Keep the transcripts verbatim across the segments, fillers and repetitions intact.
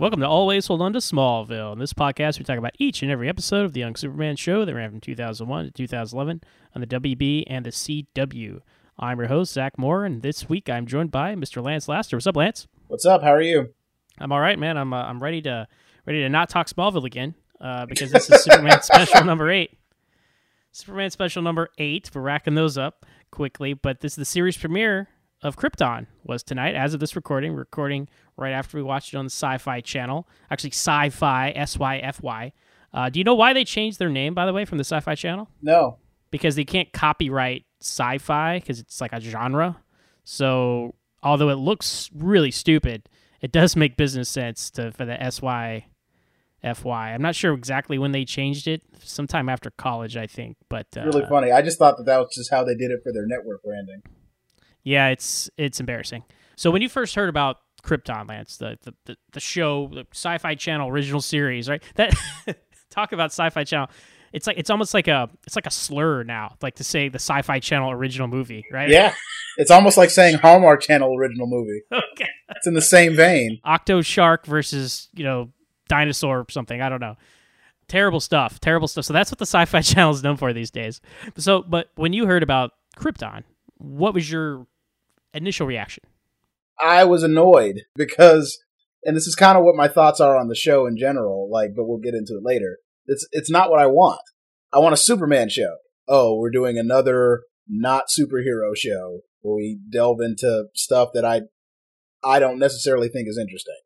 Welcome to Always Hold On to Smallville. In this podcast, we talk about each and every episode of The Young Superman Show that ran from two thousand one to two thousand eleven on the W B and the C W. I'm your host, Zach Moore, and this week I'm joined by Mister Lance Laster. What's up, Lance? What's up? How are you? I'm all right, man. I'm uh, I'm ready to ready to not talk Smallville again uh, because this is Superman Special number eight. Superman Special number eight. We're racking those up quickly, but this is the series premiere of Krypton was tonight. As of this recording, we're recording right after we watched it on the Sci-Fi Channel. Actually, Sci-Fi, S Y F Y. Uh, do you know why they changed their name, by the way, from the Sci-Fi Channel? No. Because they can't copyright sci-fi because it's like a genre. So, although it looks really stupid, it does make business sense to for the S Y F Y. I'm not sure exactly when they changed it. Sometime after college, I think. But uh, really funny. I just thought that that was just how they did it for their network branding. Yeah, it's it's embarrassing. So when you first heard about Krypton, Lance, the the, the, the show, the Sci-Fi Channel original series, right? That talk about Sci-Fi Channel. It's like it's almost like a it's like a slur now, like to say the Sci-Fi Channel original movie, right? Yeah, it's almost like saying Hallmark Channel original movie. Okay, it's in the same vein. Octo Shark versus you know dinosaur or something. I don't know. Terrible stuff. Terrible stuff. So that's what the Sci-Fi Channel is known for these days. So, but when you heard about Krypton, what was your initial reaction? I was annoyed because, and this is kind of what my thoughts are on the show in general, like, but we'll get into it later. It's it's not what I want. I want a Superman show. Oh, we're doing another not superhero show where we delve into stuff that I I don't necessarily think is interesting.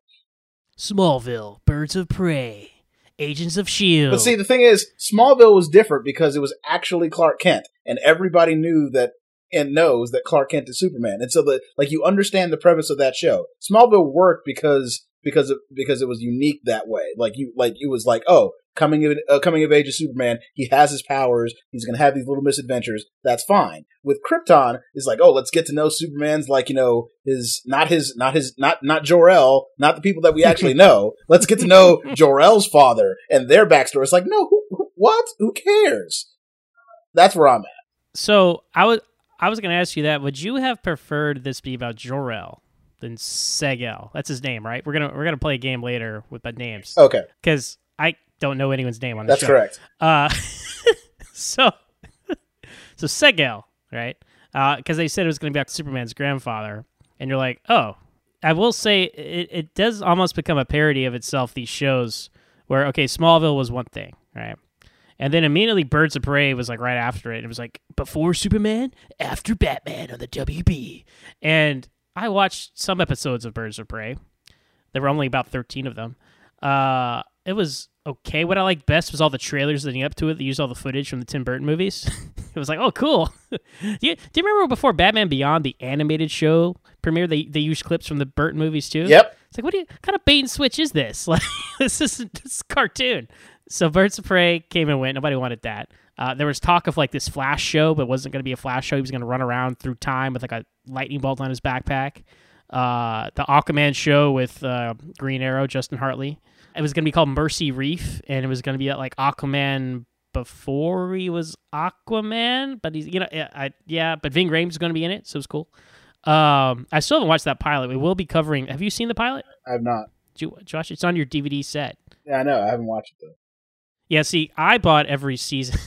Smallville, Birds of Prey, Agents of S H I E L D. But see, the thing is, Smallville was different because it was actually Clark Kent, and everybody knew that and knows that Clark Kent is Superman. And so the like you understand the premise of that show. Smallville worked because because of, because it was unique that way. Like you like it was like, oh, coming of uh, coming of age of Superman, he has his powers, he's going to have these little misadventures. That's fine. With Krypton, it's like, oh, let's get to know Superman's like, you know, his not his not his not not Jor-El, not the people that we actually know. Let's get to know Jor-El's father and their backstory. It's like, no, who, who, what? Who cares? That's where I'm at. So, I was I was going to ask you that. Would you have preferred this be about Jor-El than Seg-El? That's his name, right? We're gonna we're gonna play a game later with the names. Okay. Because I don't know anyone's name on the That's show. correct. Uh, so so Seg-El, right? Because uh, they said it was going to be about Superman's grandfather, and you're like, oh. I will say it, it does almost become a parody of itself. These shows where okay, Smallville was one thing, right? And then immediately Birds of Prey was like right after it. It was like before Superman, after Batman on the W B. And I watched some episodes of Birds of Prey. There were only about thirteen of them. Uh, it was okay. What I liked best was all the trailers leading up to it. They used all the footage from the Tim Burton movies. It was like, oh, cool. do, you, do you remember before Batman Beyond, the animated show premiere, they, they used clips from the Burton movies too? Yep. It's like, what do you, what kind of bait and switch is this? Like, this is this is a cartoon. So Birds of Prey came and went. Nobody wanted that. Uh, there was talk of like this Flash show, but it wasn't going to be a Flash show. He was going to run around through time with like a lightning bolt on his backpack. Uh, the Aquaman show with uh, Green Arrow, Justin Hartley. It was going to be called Mercy Reef, and it was going to be like Aquaman before he was Aquaman. But he's, you know, I, yeah. But Ving Rhames was going to be in it, so it was cool. Um, I still haven't watched that pilot. We will be covering. Have you seen the pilot? I have not. Did you, Josh, it's on your D V D set. Yeah, I know. I haven't watched it though. Yeah, see, I bought every season.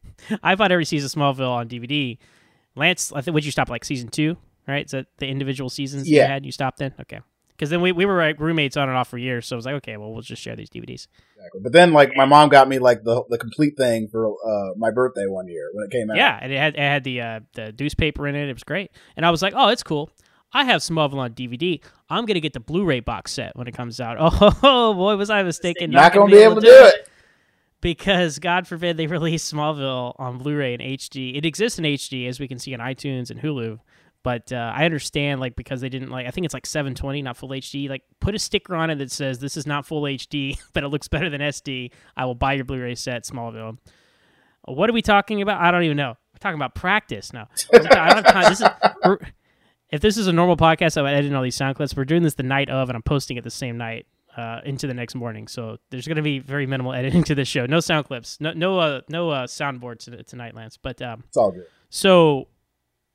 I bought every season of Smallville on D V D. Lance, I think, would you stop like season two, right? Is that the individual seasons yeah. you had? You stopped then? Okay. Because then we, we were like roommates on and off for years, so I was like, okay, well, we'll just share these D V Ds. Exactly. But then, like, my mom got me like the the complete thing for uh, my birthday one year when it came out. Yeah, and it had it had the uh, the newspaper in it. It was great, and I was like, oh, it's cool. I have Smallville on D V D. I'm gonna get the Blu-ray box set when it comes out. Oh boy, was I mistaken! Not, Not gonna, gonna be able to do it. it. Because, God forbid, they release Smallville on Blu-ray in H D. It exists in H D, as we can see on iTunes and Hulu. But uh, I understand, like, because they didn't, like, I think it's like seven twenty, not full H D. Like, put a sticker on it that says, this is not full H D, but it looks better than S D. I will buy your Blu-ray set, Smallville. What are we talking about? I don't even know. We're talking about practice now. I don't have time. This is, we're, if this is a normal podcast, I would edit all these sound clips. We're doing this the night of, and I'm posting it the same night. Uh, into the next morning, so there's going to be very minimal editing to this show. No sound clips, no no uh, no uh, soundboard to, tonight, Lance. But um, it's all good. So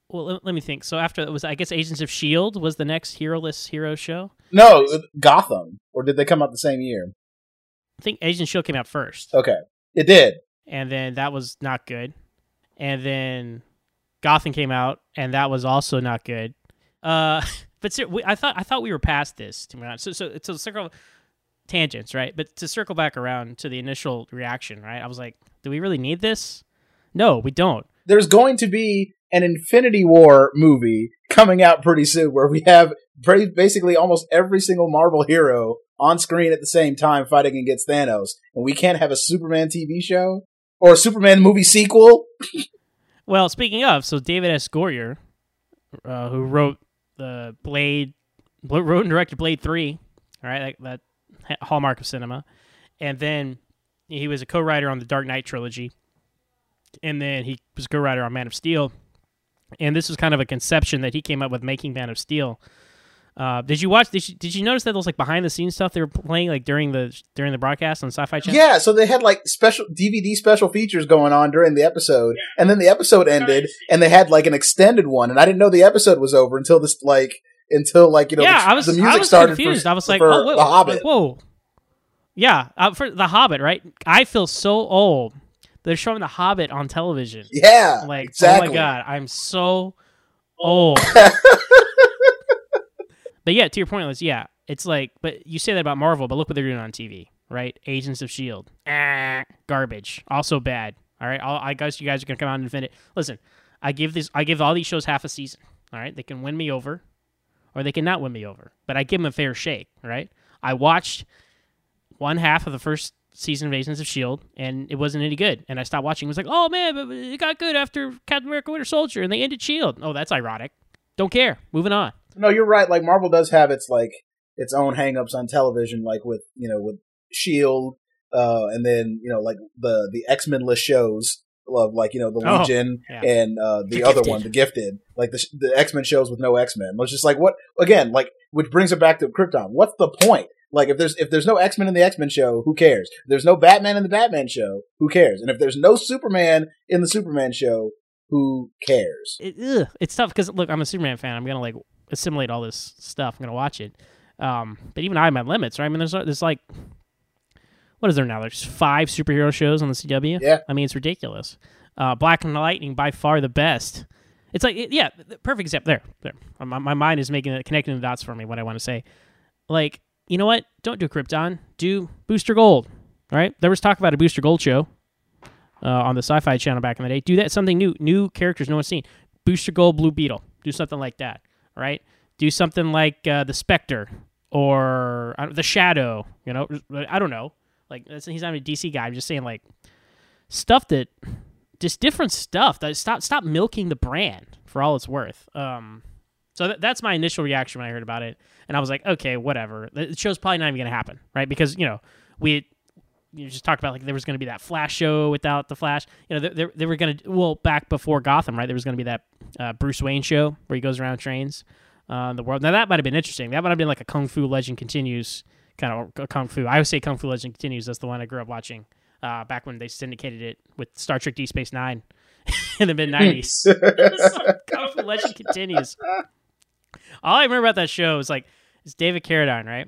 well, let, let me think. So after it was, I guess Agents of S H I E L D was the next Heroless Hero show. No, Gotham. Or did they come out the same year? I think Agents of S H I E L D came out first. Okay, it did. And then that was not good. And then Gotham came out, and that was also not good. Uh, but ser- we, I thought I thought we were past this. To be honest, so so so circle tangents, right? But to circle back around to the initial reaction, right? I was like, do we really need this? No, we don't. There's going to be an Infinity War movie coming out pretty soon, where we have basically almost every single Marvel hero on screen at the same time fighting against Thanos, and we can't have a Superman T V show or a Superman movie sequel. Well, speaking of, so David S. Goyer, uh, who wrote the Blade, wrote and directed Blade three, all right, that, that hallmark of cinema, and then he was a co-writer on the Dark Knight trilogy, and then he was a co-writer on Man of Steel, and this was kind of a conception that he came up with making Man of Steel. Uh, did you watch? Did you, did you notice that those like behind the scenes stuff they were playing like during the during the broadcast on Sci-Fi Channel? Yeah, so they had like special D V D special features going on during the episode, yeah. And then the episode ended, and they had like an extended one, and I didn't know the episode was over until this like until like you know yeah, the, I was, the music I was started. Confused. For, I was like, for oh, whoa, The Hobbit. Like, whoa, yeah, uh, for The Hobbit, right? I feel so old. They're showing The Hobbit on television. Yeah, like exactly. Oh my god, I'm so old. But yeah, to your point, Liz, yeah, it's like, but you say that about Marvel, but look what they're doing on T V, right? Agents of S H I E L D, ah, garbage, also bad. All right, I'll, I guess you guys are gonna come out and defend it. Listen, I give this, I give all these shows half a season. All right, they can win me over, or they can not win me over, but I give them a fair shake. All right, I watched one half of the first season of Agents of S H I E L D, and it wasn't any good, and I stopped watching. It was like, oh man, but it got good after Captain America: Winter Soldier, and they ended S H I E L D. Oh, that's ironic. Don't care. Moving on. No, you're right. Like Marvel does have its like its own hangups on television, like with you know with S H I E L D, uh, and then you know like the the X-Men list shows of like you know the oh, Legion yeah. and uh, the, the other Gifted. one, the Gifted, like the the X-Men shows with no X-Men. It's just like what again, like which brings it back to Krypton. What's the point? Like if there's if there's no X-Men in the X-Men show, who cares? If there's no Batman in the Batman show, who cares? And if there's no Superman in the Superman show, who cares? It, ugh, it's tough because look, I'm a Superman fan. I'm gonna like assimilate all this stuff. I'm gonna watch it, um, but even I have my limits, right? I mean, there's there's like, what is there now? There's five superhero shows on the C W. Yeah, I mean, it's ridiculous. Uh, Black and Lightning by far the best. It's like, it, yeah, the perfect example. There, there. My, my mind is making it, connecting the dots for me. What I want to say, like, you know what? Don't do Krypton. Do Booster Gold. All right. There was talk about a Booster Gold show uh, on the Sci-Fi Channel back in the day. Do that something new, new characters no one's seen. Booster Gold, Blue Beetle. Do something like that. Right? Do something like uh, the Spectre or uh, the Shadow. You know, I don't know. Like that's, he's not a D C guy. I'm just saying like stuff that just different stuff. That stop stop milking the brand for all it's worth. Um, so th- that's my initial reaction when I heard about it, and I was like, okay, whatever. The show's probably not even gonna happen, right? Because you know we. You just talked about like there was going to be that Flash show without the Flash. You know, they, they, they were going to well back before Gotham, right? There was going to be that uh, Bruce Wayne show where he goes around and trains uh, the world. Now that might have been interesting. That might have been like a Kung Fu Legend Continues kind of Kung Fu. I would say Kung Fu Legend Continues. That's the one I grew up watching uh, back when they syndicated it with Star Trek: Deep Space Nine in the mid nineties. Kung Fu Legend Continues. All I remember about that show is like it's David Carradine, right?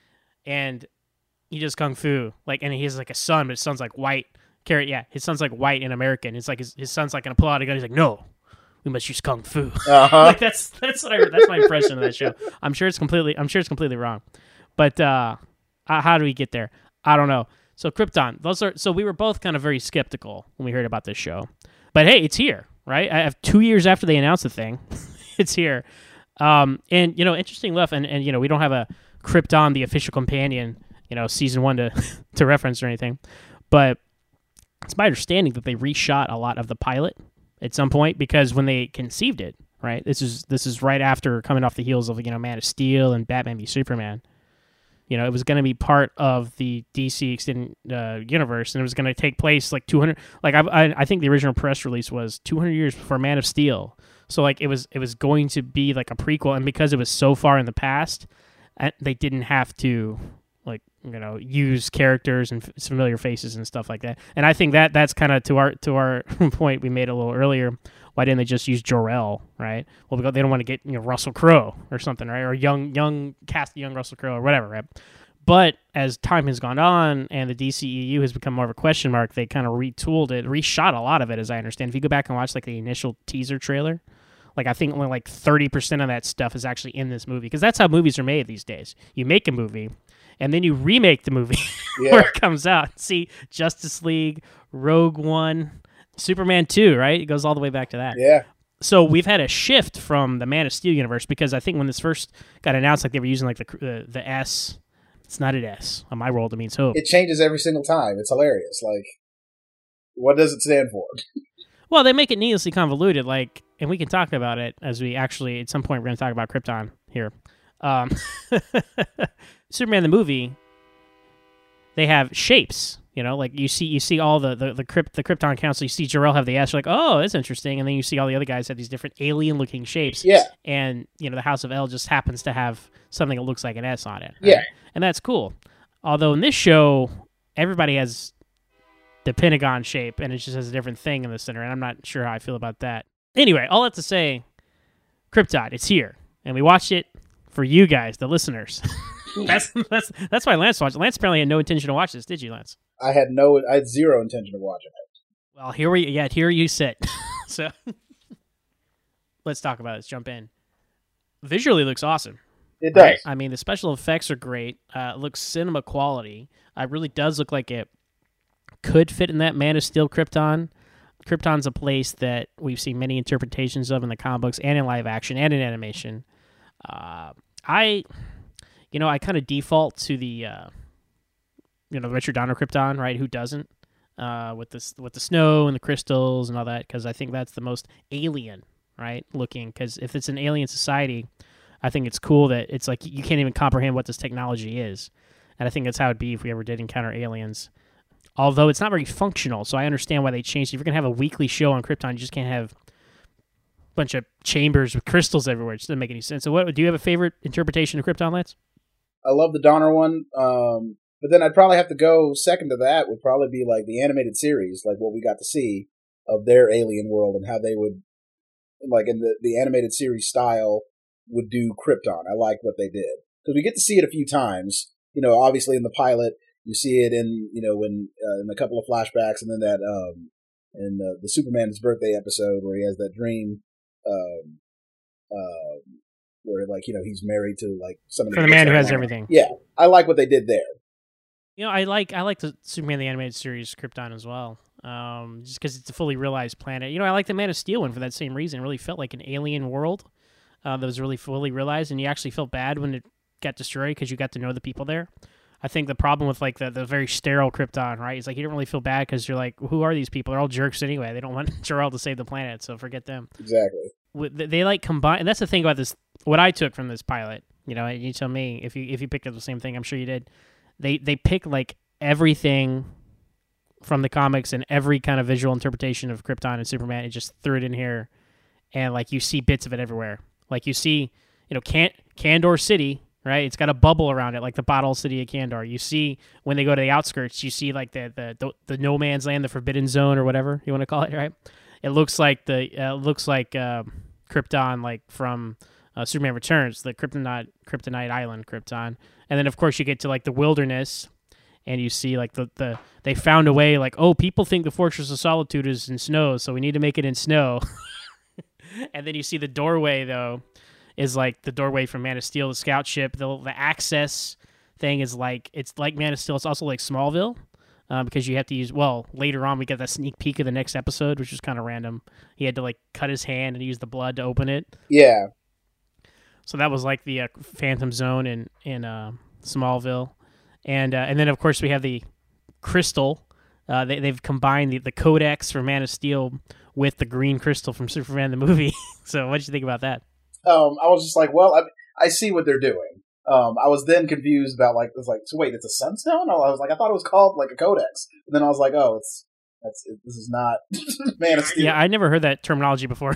And he does kung fu, like, and he has like a son, but his son's like white. Carrot, yeah, his son's like white and American. It's like his, his son's like gonna pull out a gun. He's like, no, we must use kung fu. Uh-huh. Like that's that's what I that's my impression of that show. I'm sure it's completely I'm sure it's completely wrong, but uh, how do we get there? I don't know. So Krypton, those are so we were both kind of very skeptical when we heard about this show, but hey, it's here, right? I have two years after they announced the thing, it's here, um, and you know, interesting enough, and and you know, we don't have a Krypton, the official companion. You know, season one to to reference or anything, but it's my understanding that they reshot a lot of the pilot at some point because when they conceived it, right? This is this is right after coming off the heels of you know Man of Steel and Batman v Superman. You know, it was going to be part of the D C extended uh, universe, and it was going to take place like two hundred. Like I, I I think the original press release was two hundred years before Man of Steel. So like it was it was going to be like a prequel, and because it was so far in the past, they didn't have to like you know use characters and f- familiar faces and stuff like that. And I think that that's kind of to our to our point we made a little earlier. Why didn't they just use Jor-El, right? Well, because they don't want to get you know Russell Crowe or something, right? Or young young cast young Russell Crowe or whatever, right? But as time has gone on and the D C E U has become more of a question mark, they kind of retooled it, reshot a lot of it, as I understand. If you go back and watch like the initial teaser trailer, like I think only like thirty percent of that stuff is actually in this movie, because that's how movies are made these days. You make a movie, and then you remake the movie Yeah. where it comes out. See, Justice League, Rogue One, Superman two, right? It goes all the way back to that. Yeah. So we've had a shift from the Man of Steel universe, because I think when this first got announced, like they were using like the uh, the S. It's not an S. On my world, it means hope. It changes every single time. It's hilarious. Like, what does it stand for? Well, they make it needlessly convoluted, like, and we can talk about it as we actually, at some point, we're going to talk about Krypton here. Um, Superman the movie, they have shapes, you know, like you see you see all the, the, the, Krypt, the Krypton Council, you see Jor-El have the S, you're like, oh, that's interesting, and then you see all the other guys have these different alien-looking shapes. Yeah. And, you know, the House of El just happens to have something that looks like an S on it. Right? Yeah. And that's cool. Although in this show, everybody has the Pentagon shape, and it just has a different thing in the center, and I'm not sure how I feel about that. Anyway, all that to say, Krypton, it's here, and we watched it for you guys, the listeners. that's that's that's why Lance watched it. Lance apparently had no intention to watch this, did you, Lance? I had no, I had zero intention of watching it. Well, here we, yeah, here you sit. So let's talk about it. Let's jump in. Visually, looks awesome. It does. Right? I mean, the special effects are great. Uh, it looks cinema quality. It really does look like it could fit in that Man of Steel Krypton. Krypton's a place that we've seen many interpretations of in the comic books and in live action and in animation. Uh, I, you know, I kind of default to the, uh, you know, Richard Donner Krypton, right? Who doesn't? Uh, with this, with the snow and the crystals and all that, because I think that's the most alien, right? Looking, because if it's an alien society, I think it's cool that it's like you can't even comprehend what this technology is. And I think that's how it'd be if we ever did encounter aliens. Although it's not very functional, so I understand why they changed it. If you're going to have a weekly show on Krypton, you just can't have a bunch of chambers with crystals everywhere. It just doesn't make any sense. So what do you have a favorite interpretation of Krypton, Lance? I love the Donner one, um, but then I'd probably have to go second to that would probably be like the animated series, like what we got to see of their alien world and how they would, like in the, the animated series style, would do Krypton. I like what they did. Because we get to see it a few times. You know, obviously in the pilot, you see it in, you know, when uh, in a couple of flashbacks, and then that um, in the, the Superman's birthday episode where he has that dream, um, uh, where like you know he's married to like somebody For the man who has everything. Yeah, I like what they did there. You know, I like I like the Superman the animated series Krypton as well. Um, just because it's a fully realized planet. You know, I like the Man of Steel one for that same reason. It really felt like an alien world uh, that was really fully realized, and you actually felt bad when it got destroyed because you got to know the people there. I think the problem with like the, the very sterile Krypton, right, is like you don't really feel bad because you're like, who are these people? They're all jerks anyway. They don't want Jor-El to save the planet, so forget them. Exactly. They, they like combine, and that's the thing about this. What I took from this pilot, you know, you tell me if you if you picked up the same thing. I'm sure you did. They they pick like everything from the comics and every kind of visual interpretation of Krypton and Superman, and just threw it in here, and like you see bits of it everywhere. Like you see, you know, Can- Kandor City. Right, it's got a bubble around it, like the bottle city of Kandor. You see when they go to the outskirts, you see like the the the, the no man's land, the forbidden zone, or whatever you want to call it. Right, it looks like the uh, looks like uh, Krypton, like from uh, Superman Returns, the Kryptonite Kryptonite Island, Krypton. And then of course you get to like the wilderness, and you see like the the they found a way. Like, oh, people think the Fortress of Solitude is in snow, so we need to make it in snow. And then you see the doorway though. Is like the doorway from Man of Steel, the scout ship. The the access thing is like, it's like Man of Steel. It's also like Smallville uh, because you have to use, well, later on we get that sneak peek of the next episode, which was kind of random. He had to like cut his hand and use the blood to open it. Yeah. So that was like the uh, Phantom Zone in, in uh, Smallville. And uh, and then, of course, we have the Crystal. Uh, they, they've combined the, the Codex from Man of Steel with the Green Crystal from Superman the movie. So what did you think about that? Um, I was just like, well, I, I see what they're doing. Um, I was then confused about like, it was like, so wait, it's a sunstone? I was like, I thought it was called like a codex. And then I was like, oh, it's that's it, this is not Man of Steel. Yeah, I never heard that terminology before.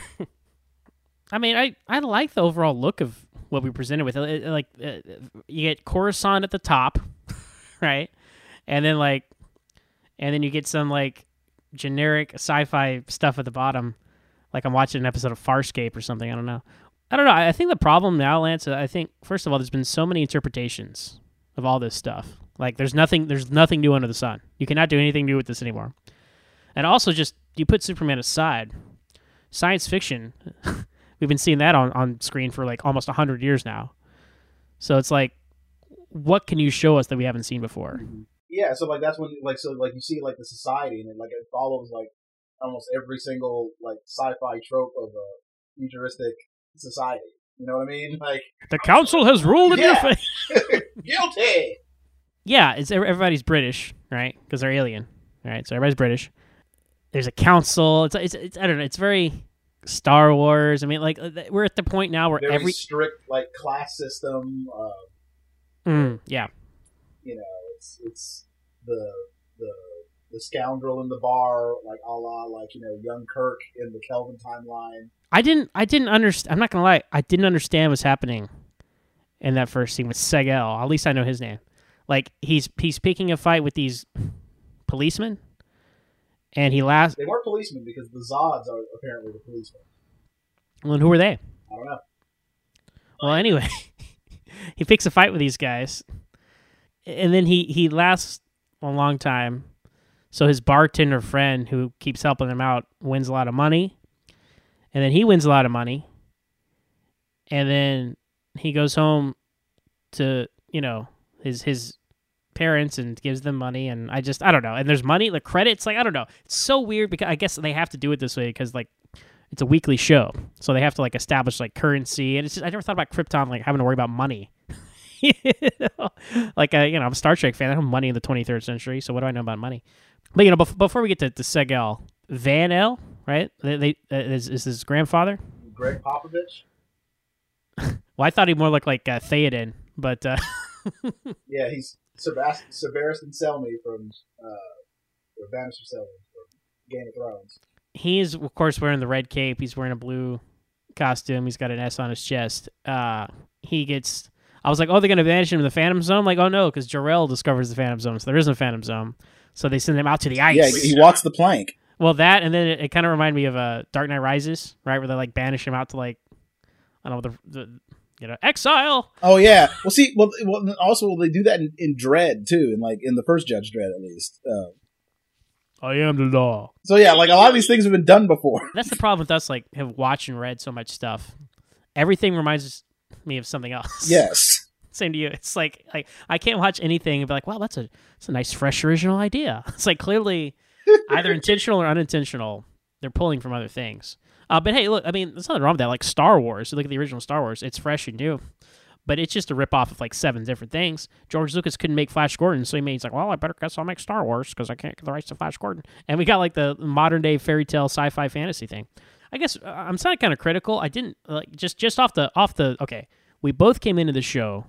I mean, I, I like the overall look of what we presented with. It, like uh, you get Coruscant at the top, right? And then like, and then you get some like generic sci-fi stuff at the bottom, like I'm watching an episode of Farscape or something. I don't know. I don't know. I think the problem now, Lance, I think first of all, there's been so many interpretations of all this stuff. Like there's nothing, there's nothing new under the sun. You cannot do anything new with this anymore. And also, just you put Superman aside, science fiction. We've been seeing that on, on screen for like almost one hundred years now. So it's like, what can you show us that we haven't seen before? Yeah, so like that's when like so like you see like the society and it, like it follows like almost every single like sci-fi trope of a futuristic society. You know what I mean? Like the council has ruled in yeah. your face. Guilty. Yeah, it's everybody's British, right? Because they're alien, right? So everybody's British. There's a council. It's, it's it's I don't know. It's very Star Wars. I mean, like we're at the point now where Very every strict like class system. Uh, mm, yeah. You know, it's it's the the the scoundrel in the bar, like a la like you know young Kirk in the Kelvin timeline. I didn't I didn't understand. I'm not gonna lie. I didn't understand what's happening in that first scene with Segel. At least I know his name. Like he's he's picking a fight with these policemen. And he last. They weren't policemen because the Zods are apparently the policemen. Well, and who are they? I don't know. Well, anyway, he picks a fight with these guys, and then he, he lasts a long time. So his bartender friend, who keeps helping him out, wins a lot of money, and then he wins a lot of money, and then he goes home to you know his his. parents and gives them money, and I just I don't know, and there's money, the credits, like I don't know, it's so weird because I guess they have to do it this way because like it's a weekly show, so they have to like establish like currency, and it's just I never thought about Krypton like having to worry about money. You know? Like uh, you know I'm a Star Trek fan. I have money in the twenty-third century, so what do I know about money? But you know bef- before we get to, to Segel, Van El, right? They, they uh, is, is his grandfather Greg Popovich. Well, I thought he more looked like uh, Theoden, but uh... yeah, he's Sebastian Sebastian Selmy from uh, or Bannister Selmy from Game of Thrones. He's of course wearing the red cape. He's wearing a blue costume. He's got an S on his chest. Uh, he gets. I was like, oh, they're gonna banish him to the Phantom Zone. Like, oh no, because Jor-El discovers the Phantom Zone, so there isn't a Phantom Zone. So they send him out to the ice. Yeah, he walks the plank. Well, that and then it, it kind of reminded me of uh, Dark Knight Rises, right, where they like banish him out to like I don't know the. the You know, exile. Oh yeah. Well, see, well, well also they do that in, in Dredd too, and like in the first Judge Dredd at least. Uh, I am the law. So yeah, like a lot of these things have been done before. That's the problem with us, like have watched and read so much stuff. Everything reminds me of something else. Yes. Same to you. It's like like I can't watch anything and be like, wow, that's a that's a nice, fresh, original idea. It's like clearly either intentional or unintentional. They're pulling from other things. Uh, but hey, look, I mean, there's nothing wrong with that. Like Star Wars, you look at the original Star Wars, it's fresh and new, but it's just a ripoff of like seven different things. George Lucas couldn't make Flash Gordon, so he made, he's like, well, I better guess I'll make Star Wars because I can't get the rights to Flash Gordon. And we got like the modern day fairy tale sci-fi fantasy thing. I guess uh, I'm sounding kind of critical. I didn't like just just off the off the okay. We both came into the show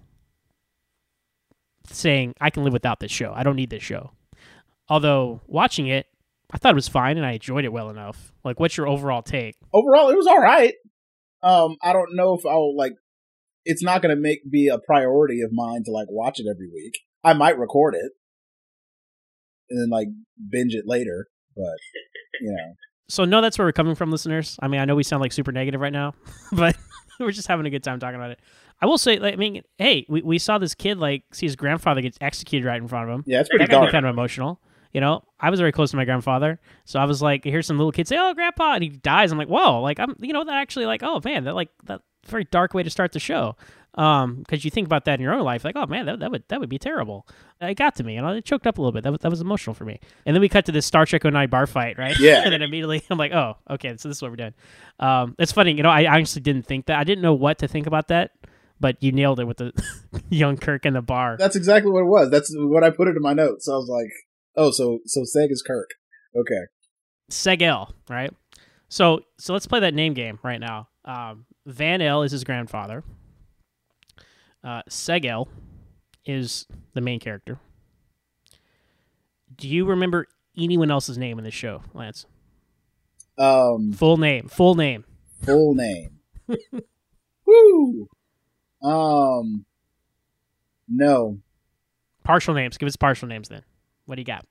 saying I can live without this show. I don't need this show. Although watching it, I thought it was fine and I enjoyed it well enough. Like, what's your overall take? Overall, it was all right. Um, I don't know if I'll like. It's not going to make be a priority of mine to like watch it every week. I might record it and then like binge it later, but you know. So no, that's where we're coming from, listeners. I mean, I know we sound like super negative right now, but we're just having a good time talking about it. I will say, like, I mean, hey, we, we saw this kid like see his grandfather get executed right in front of him. Yeah, it's pretty that got dark. me kind of emotional. You know, I was very close to my grandfather, so I was like, I hear some little kids say, "Oh, grandpa," and he dies. I'm like, "Whoa!" Like, I'm, you know, that actually, like, oh man, that like that very dark way to start the show. Um, because you think about that in your own life, like, oh man, that that would that would be terrible. It got to me, you know, it choked up a little bit. That was that was emotional for me. And then we cut to this Star Trek oh nine bar fight, right? Yeah. And then immediately I'm like, oh, okay, so this is what we're doing. Um, it's funny, you know, I honestly didn't think that. I didn't know what to think about that. But you nailed it with the young Kirk in the bar. That's exactly what it was. That's what I put it in my notes. So I was like, oh, so so Seg is Kirk. Okay. Segel, right? So so let's play that name game right now. Um, Van El is his grandfather. Uh, Segel is the main character. Do you remember anyone else's name in this show, Lance? Um, full name. Full name. Full name. Woo! Um, no. Partial names. Give us partial names then. What do you got?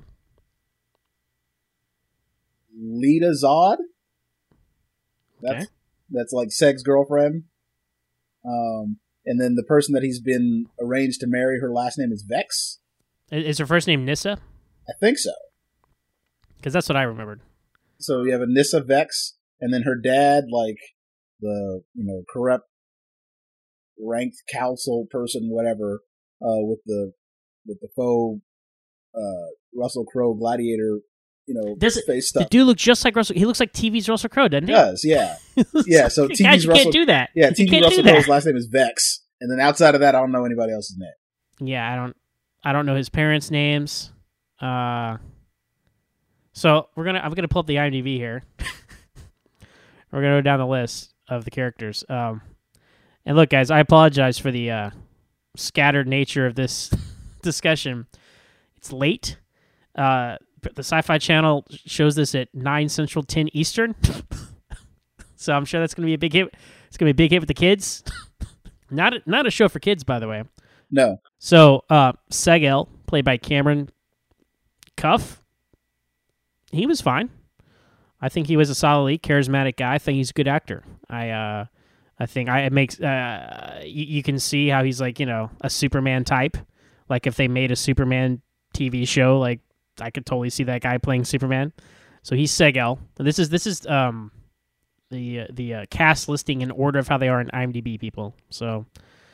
Lita Zod. That's Okay. that's like Seg's girlfriend. Um, and then the person that he's been arranged to marry, her last name is Vex. Is is her first name Nissa? I think so. Because that's what I remembered. So you have a Nissa Vex, and then her dad, like the you know corrupt ranked council person, whatever, uh, with the with the faux uh, Russell Crowe gladiator, you know, Does it- face The stuff. dude looks just like Russell. He looks like T V's Russell Crowe, doesn't He he? does, yeah, yeah. So Guys, T V's you Russell, can't do that. yeah, You T V can't Russell do Crowe's that. last name is Vex, and then outside of that, I don't know anybody else's name. Yeah, I don't. I don't know his parents' names. Uh, so we're gonna. I'm gonna pull up the IMDb here. We're gonna go down the list of the characters. Um, and look, guys, I apologize for the uh, scattered nature of this discussion. It's late. Uh, the Sci-Fi Channel shows this at nine Central, ten Eastern. So I'm sure that's gonna be a big hit. It's gonna be a big hit with the kids. Not a, not a show for kids, by the way. No, So, uh, Segel, played by Cameron Cuff, he was fine. I think he was a solidly charismatic guy. I think he's a good actor. I, uh, I think I it makes uh, you, you can see how he's like you know a Superman type. Like if they made a Superman T V show, like I could totally see that guy playing Superman. So he's Segel. This is this is um the uh, the uh, cast listing in order of how they are in IMDb, people. So.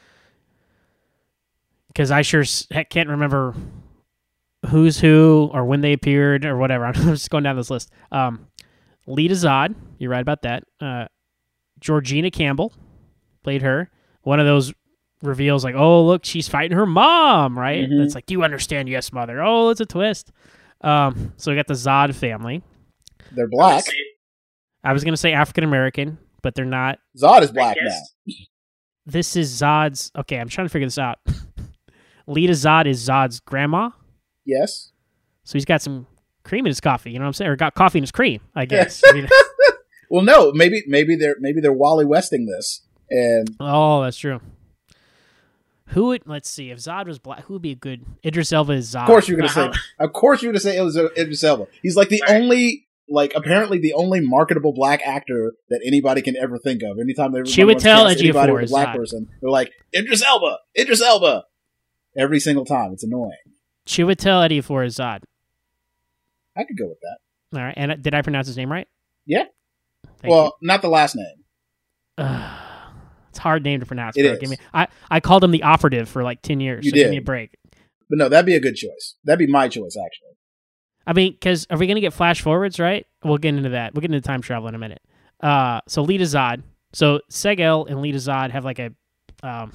Because I sure s- heck can't remember who's who or when they appeared or whatever. I'm just going down this list. Um, Lita Zod, you're right about that. Uh, Georgina Campbell played her. One of those reveals like, oh, look, she's fighting her mom, right? Mhm. It's like, do you understand? Yes, mother. Oh, it's a twist. Um, so we got the Zod family. they're black. I was going to say African-American, but they're not. Zod is black now. guess. This is Zod's. Okay, I'm trying to figure this out. Lita Zod is Zod's grandma. Yes. So he's got some cream in his coffee, you know what I'm saying? Or got coffee in his cream, I guess. I mean, Well, no, maybe maybe they're maybe they're Wally Westing this, and oh, that's true. Who would, let's see, if Zod was black, who would be a good, Idris Elba is Zod. of course you're gonna How- say, of course you're gonna say it was Idris Elba. He's like the Right. only, like apparently the only marketable black actor that anybody can ever think of. Anytime they Chiwetel anybody Ejiofor with a is black Zod. person, they're like Idris Elba, Idris Elba, every single time. It's annoying. Chiwetel Ejiofor is Zod. I could go with that. All right, and uh, did I pronounce his name right? Yeah. Thank well, not the last name. you. Uh, it's a hard name to pronounce. It bro. is. Give me, I, I called him the operative for like ten years. You so give did. me a break. But no, that'd be a good choice. That'd be my choice, actually. I mean, because are we going to get flash forwards, right? We'll get into that. We'll get into time travel in a minute. Uh, so Lita Zod. So Segel and Lita Zod have like a um,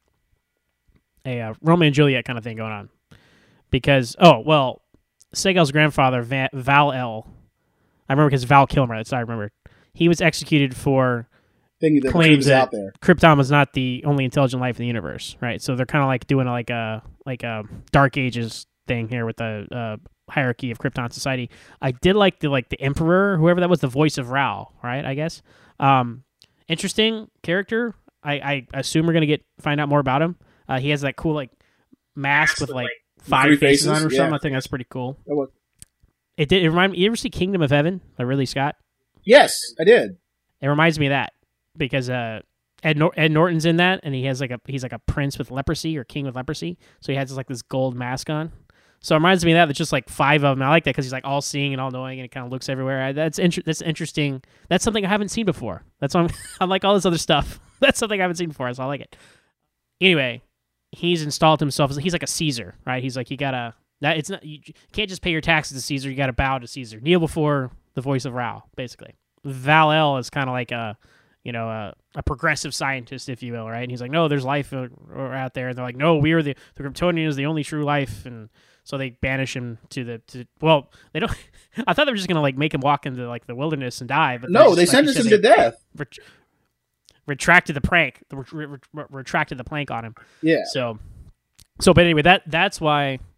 a uh, Romeo and Juliet kind of thing going on. Because, oh, well, Segel's grandfather, Va- Val-El, I remember because Val Kilmer, that's how I remember. He was executed for Thing that Claims claims that- out there. Krypton was not the only intelligent life in the universe, right? So they're kind of like doing like a like a Dark Ages thing here with the uh, hierarchy of Krypton society. I did like the like the Emperor, whoever that was, the voice of Rao, right? I guess. Um, interesting character. I, I assume we're gonna get find out more about him. Uh, he has that cool like mask with like five Three faces, faces, on it or yeah. something. I think that's pretty cool. That was- It did. It remind me. You ever see Kingdom of Heaven by Ridley Scott? Yes, I did. It reminds me of that because uh, Ed, Nor- Ed Norton's in that, and he has like a he's like a prince with leprosy or king with leprosy. So he has like this gold mask on. So it reminds me of that. There's just like five of them. I like that because he's like all seeing and all knowing, and it kind of looks everywhere. I, that's inter- that's interesting. That's something I haven't seen before. That's why I'm, unlike all this other stuff. That's something I haven't seen before. So I like it. Anyway, he's installed himself as he's like a Caesar, right? He's like you gotta that it's not you can't just pay your taxes to Caesar. You gotta bow to Caesar, kneel before the voice of Rao, basically. Val-El is kind of like a, you know, a, a progressive scientist, if you will, right? And he's like, no, there's life uh, out there, and they're like, no, we are the the Kryptonian is the only true life, and so they banish him to the to. Well, they don't. I thought they were just gonna like make him walk into like the wilderness and die, but No, just, they like you sentenced him said, to they death. ret- retracted the prank, re- re- re- retracted the plank on him. Yeah. So, so, but anyway, that that's why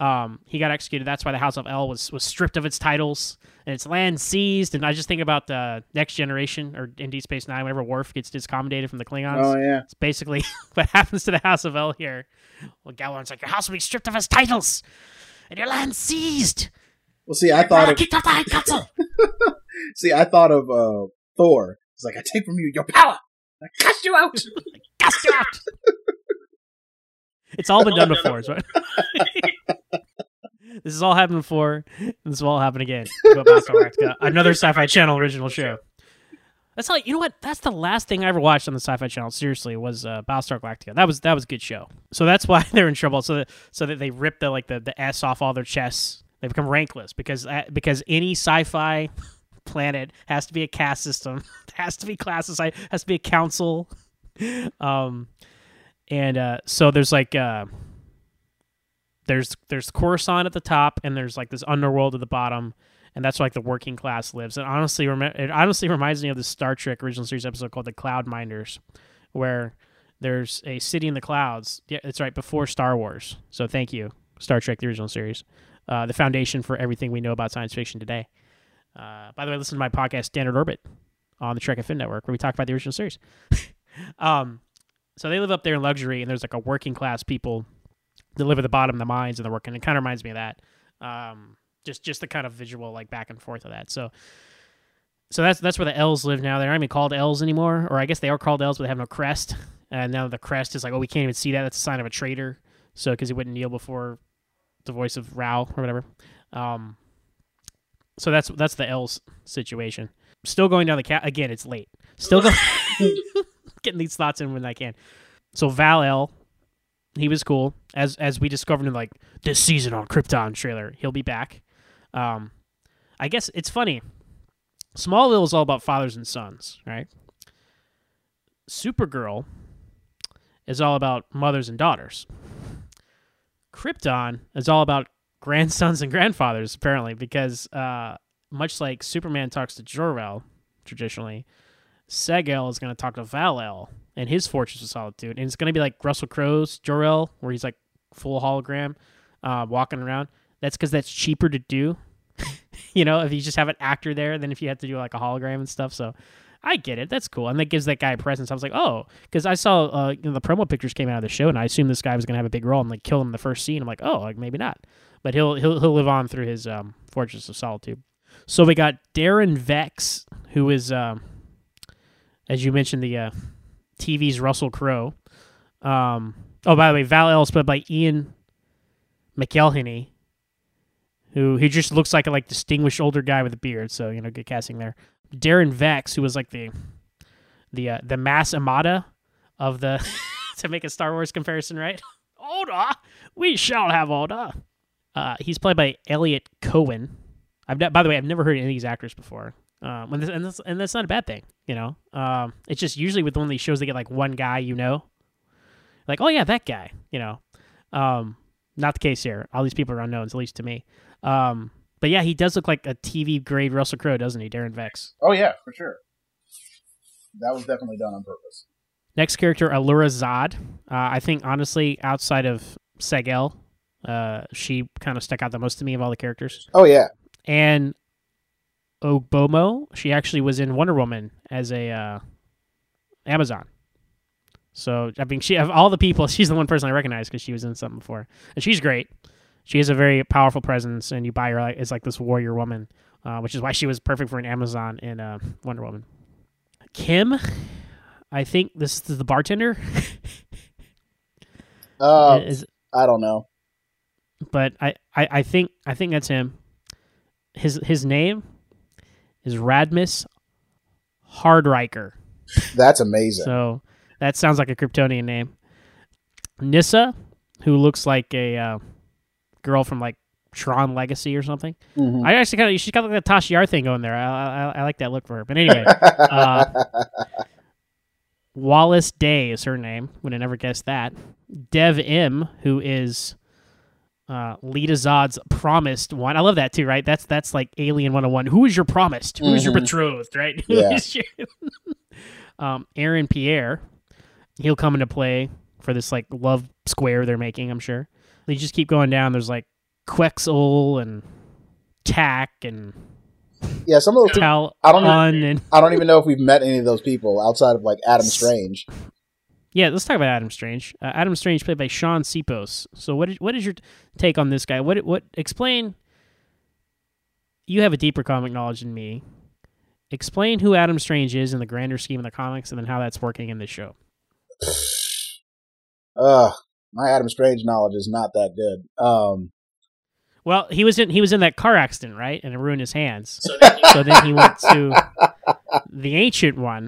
Um, he got executed. That's why the House of El was, was stripped of its titles and its land seized. And I just think about the Next Generation or in Deep Space Nine, whenever Worf gets discommendated from the Klingons. Oh, yeah. It's basically what happens to the House of El here. Well, Galwan's like, your house will be stripped of its titles and your land seized. Well, see, I thought of... kicked off the High Council. See, I thought of uh, Thor. It's like, I take from you your power. I cast you out. I cast you out. It's all been done before, right? This has all happened before. And this will all happen again. Another Sci-Fi Channel original show. That's like, you know what? That's the last thing I ever watched on the Sci-Fi Channel. Seriously, was uh, Battlestar Galactica. That was that was a good show. So that's why they're in trouble. So that so that they rip the like the, the S off all their chests. They become rankless because uh, because any sci-fi planet has to be a caste system. Has to be classified. Has to be a council. Um, and uh, so there's like. Uh, There's there's Coruscant at the top, and there's like this underworld at the bottom, and that's where like the working class lives. And honestly, rem- it honestly reminds me of the Star Trek original series episode called The Cloud Minders, where there's a city in the clouds. Yeah, it's right before Star Wars. So thank you, Star Trek, the original series, uh, the foundation for everything we know about science fiction today. Uh, by the way, listen to my podcast Standard Orbit on the Trek F M network, where we talk about the original series. um, so they live up there in luxury, and there's like a working class people. They live at the bottom of the mines and they're working. It kind of reminds me of that. Um, just just the kind of visual like back and forth of that. So so that's that's where the L's live now. They're not even called L's anymore. Or I guess they are called L's, but they have no crest. And now the crest is like, oh, we can't even see that. That's a sign of a traitor. So because he wouldn't kneel before the voice of Rao or whatever. Um, so that's that's the L's situation. Still going down the cat. Again, it's late. Still going getting these thoughts in when I can. So Val-El. He was cool, as as we discovered in like this season on Krypton trailer. He'll be back. Um, I guess it's funny. Smallville is all about fathers and sons, right? Supergirl is all about mothers and daughters. Krypton is all about grandsons and grandfathers, apparently, because uh, much like Superman talks to Jor-El traditionally, Seg-El is going to talk to Val-El and his Fortress of Solitude. And it's going to be like Russell Crowe's Jor-El, where he's like full hologram uh, walking around. That's because that's cheaper to do. You know, if you just have an actor there, than if you have to do like a hologram and stuff. So I get it. That's cool. And that gives that guy a presence. I was like, oh, because I saw uh, you know, the promo pictures came out of the show, and I assumed this guy was going to have a big role and like kill him in the first scene. I'm like, oh, like maybe not. But he'll he'll he'll live on through his um, Fortress of Solitude. So we got Darren Vex, who is, um, as you mentioned, the uh, T V's Russell Crowe. Um, oh, by the way, Val-El is played by Ian McElhinney, who he just looks like a like distinguished older guy with a beard. So you know, good casting there. Darren Vex, who was like the the uh, the Mas Amata of the to make a Star Wars comparison, right? Oda, we shall have Oda. Uh, he's played by Elliot Cohen. I've ne- by the way, I've never heard any of these actors before. Um, and, this, and, that's, and that's not a bad thing, you know. Um, it's just usually with one of these shows they get like one guy, you know, like oh yeah, that guy, you know. Um, not the case here. All these people are unknowns, at least to me. Um, but yeah, he does look like a T V grade Russell Crowe, doesn't he, Darren Vex? Oh yeah, for sure. That was definitely done on purpose. Next character, Allura Zod. Uh, I think honestly, outside of Seg-El, uh, she kind of stuck out the most to me of all the characters. Oh yeah. And Ogbomo, she actually was in Wonder Woman as a uh, Amazon. So I mean, she of all the people, she's the one person I recognize because she was in something before, and she's great. She has a very powerful presence, and you buy her like, as like this warrior woman, uh, which is why she was perfect for an Amazon in uh, Wonder Woman. Kim, I think this is the bartender. Uh, is, I don't know, but I, I, I think I think that's him. His his name is Radmus Hardriker. That's amazing. So that sounds like a Kryptonian name. Nissa, who looks like a uh, girl from like Tron Legacy or something. Mm-hmm. I actually kind of she's got like a Tasha Yar thing going there. I, I I like that look for her. But anyway, uh, Wallace Day is her name. Would have never guessed that. Dev M, who is uh, Lita Zod's promised one. I love that too, right? That's that's like Alien one oh one. Who is your promised? Who is mm-hmm. your betrothed, right? Yeah. your... um, Aaron Pierre, he'll come into play for this like love square they're making, I'm sure. They just keep going down. There's like Quexel and Tack and Yeah, some of those people, Tal I don't Un even, and I don't even know if we've met any of those people outside of like Adam Strange. yeah, let's talk about Adam Strange. Uh, Adam Strange played by Sean Sipos. So what is, what is your take on this guy? What what explain? You have a deeper comic knowledge than me. Explain who Adam Strange is in the grander scheme of the comics, and then how that's working in this show. Uh, my Adam Strange knowledge is not that good. Um, Well, he was in he was in that car accident, right? And it ruined his hands. So then he, so then he went to the Ancient One.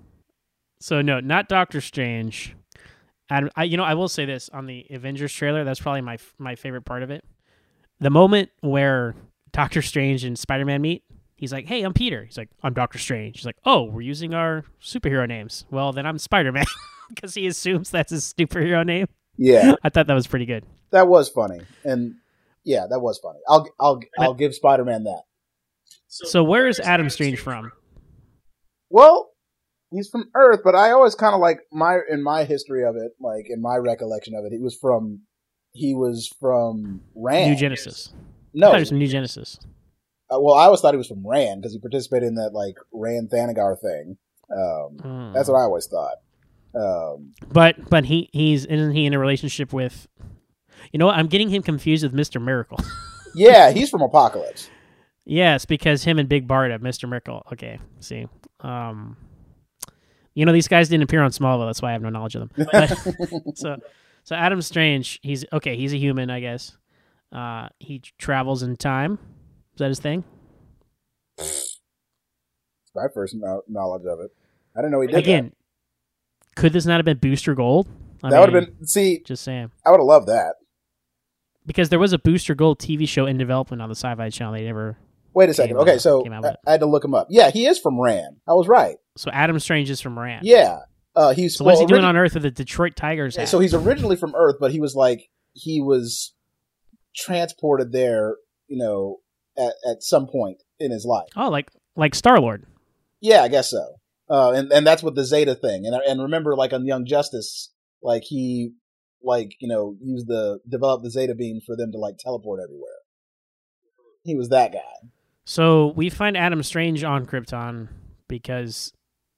So no, not Doctor Strange. Adam, I, you know, I will say this on the Avengers trailer. That's probably my my favorite part of it. The moment where Doctor Strange and Spider-Man meet, he's like, "Hey, I'm Peter." He's like, "I'm Doctor Strange." He's like, "Oh, we're using our superhero names." Well, then I'm Spider-Man because he assumes that's his superhero name. Yeah, I thought that was pretty good. that was funny, and yeah, that was funny. I'll I'll I'll give Spider-Man that. So where is Adam Strange from? Well, he's from Earth, but I always kind of like my in my history of it, like in my recollection of it, he was from he was from Rand. New Genesis. No, I thought he was from New Genesis. Uh, well, I always thought he was from Rand because he participated in that like Rand Thanagar thing. Um, Mm. That's what I always thought. Um, But but he he's isn't he in a relationship with? You know what? I'm getting him confused with Mister Miracle. yeah, he's from Apocalypse. Yes, because him and Big Barda, Mister Miracle. Okay, see, um, you know these guys didn't appear on Smallville. That's why I have no knowledge of them. But, so so Adam Strange, he's okay. He's a human, I guess. Uh, he travels in time. Is that his thing? That's my first no- knowledge of it. I didn't know he did Again, could this not have been Booster Gold? I that. That would have mean, been. See, just saying. I would have loved that. Because there was a Booster Gold T V show in development on the Sci-Fi Channel. They never. Wait a second. Came Okay, out- so came out I, with it. I had to look him up. Yeah, he is from Rand. I was right. So Adam Strange is from Rand. Yeah, uh, he's. So what's he well, doing origi- on Earth with the Detroit Tigers hat? So he's originally from Earth, but he was like he was transported there, you know, at, at some point in his life. oh, like like Star Lord. Yeah, I guess so. Uh, and and that's what the Zeta thing. And and remember, like on Young Justice, like he, like you know, used the developed the Zeta beam for them to like teleport everywhere. He was that guy. So we find Adam Strange on Krypton because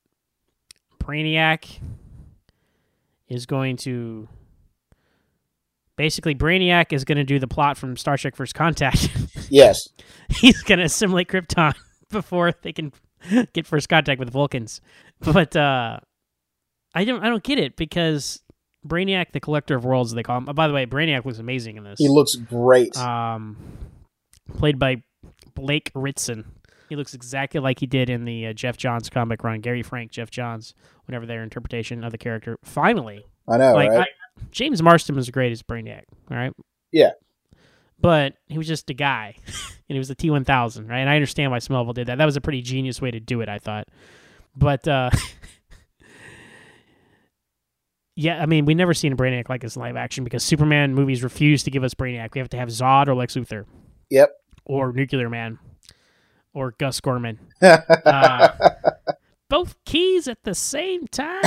Brainiac is going to basically Brainiac is going to do the plot from Star Trek First Contact. Yes. He's going to assimilate Krypton before they can get first contact with the Vulcans. But uh, I don't I don't get it because Brainiac, the Collector of Worlds, they call him. Oh, by the way, Brainiac looks amazing in this. He looks great. Um, played by Blake Ritson. He looks exactly like he did in the uh, Jeff Johns comic run. Gary Frank, Jeff Johns, whatever their interpretation of the character. Finally, I know, like right? I, James Marston was great as Brainiac. All right. Yeah. But he was just a guy, and he was the T one thousand, right? And I understand why Smallville did that. That was a pretty genius way to do it, I thought. But, uh, yeah, I mean, we never seen a Brainiac like this in live action because Superman movies refuse to give us Brainiac. We have to have Zod or Lex Luthor. Yep. Or Nuclear Man. Or Gus Gorman. Uh, both keys at the same time.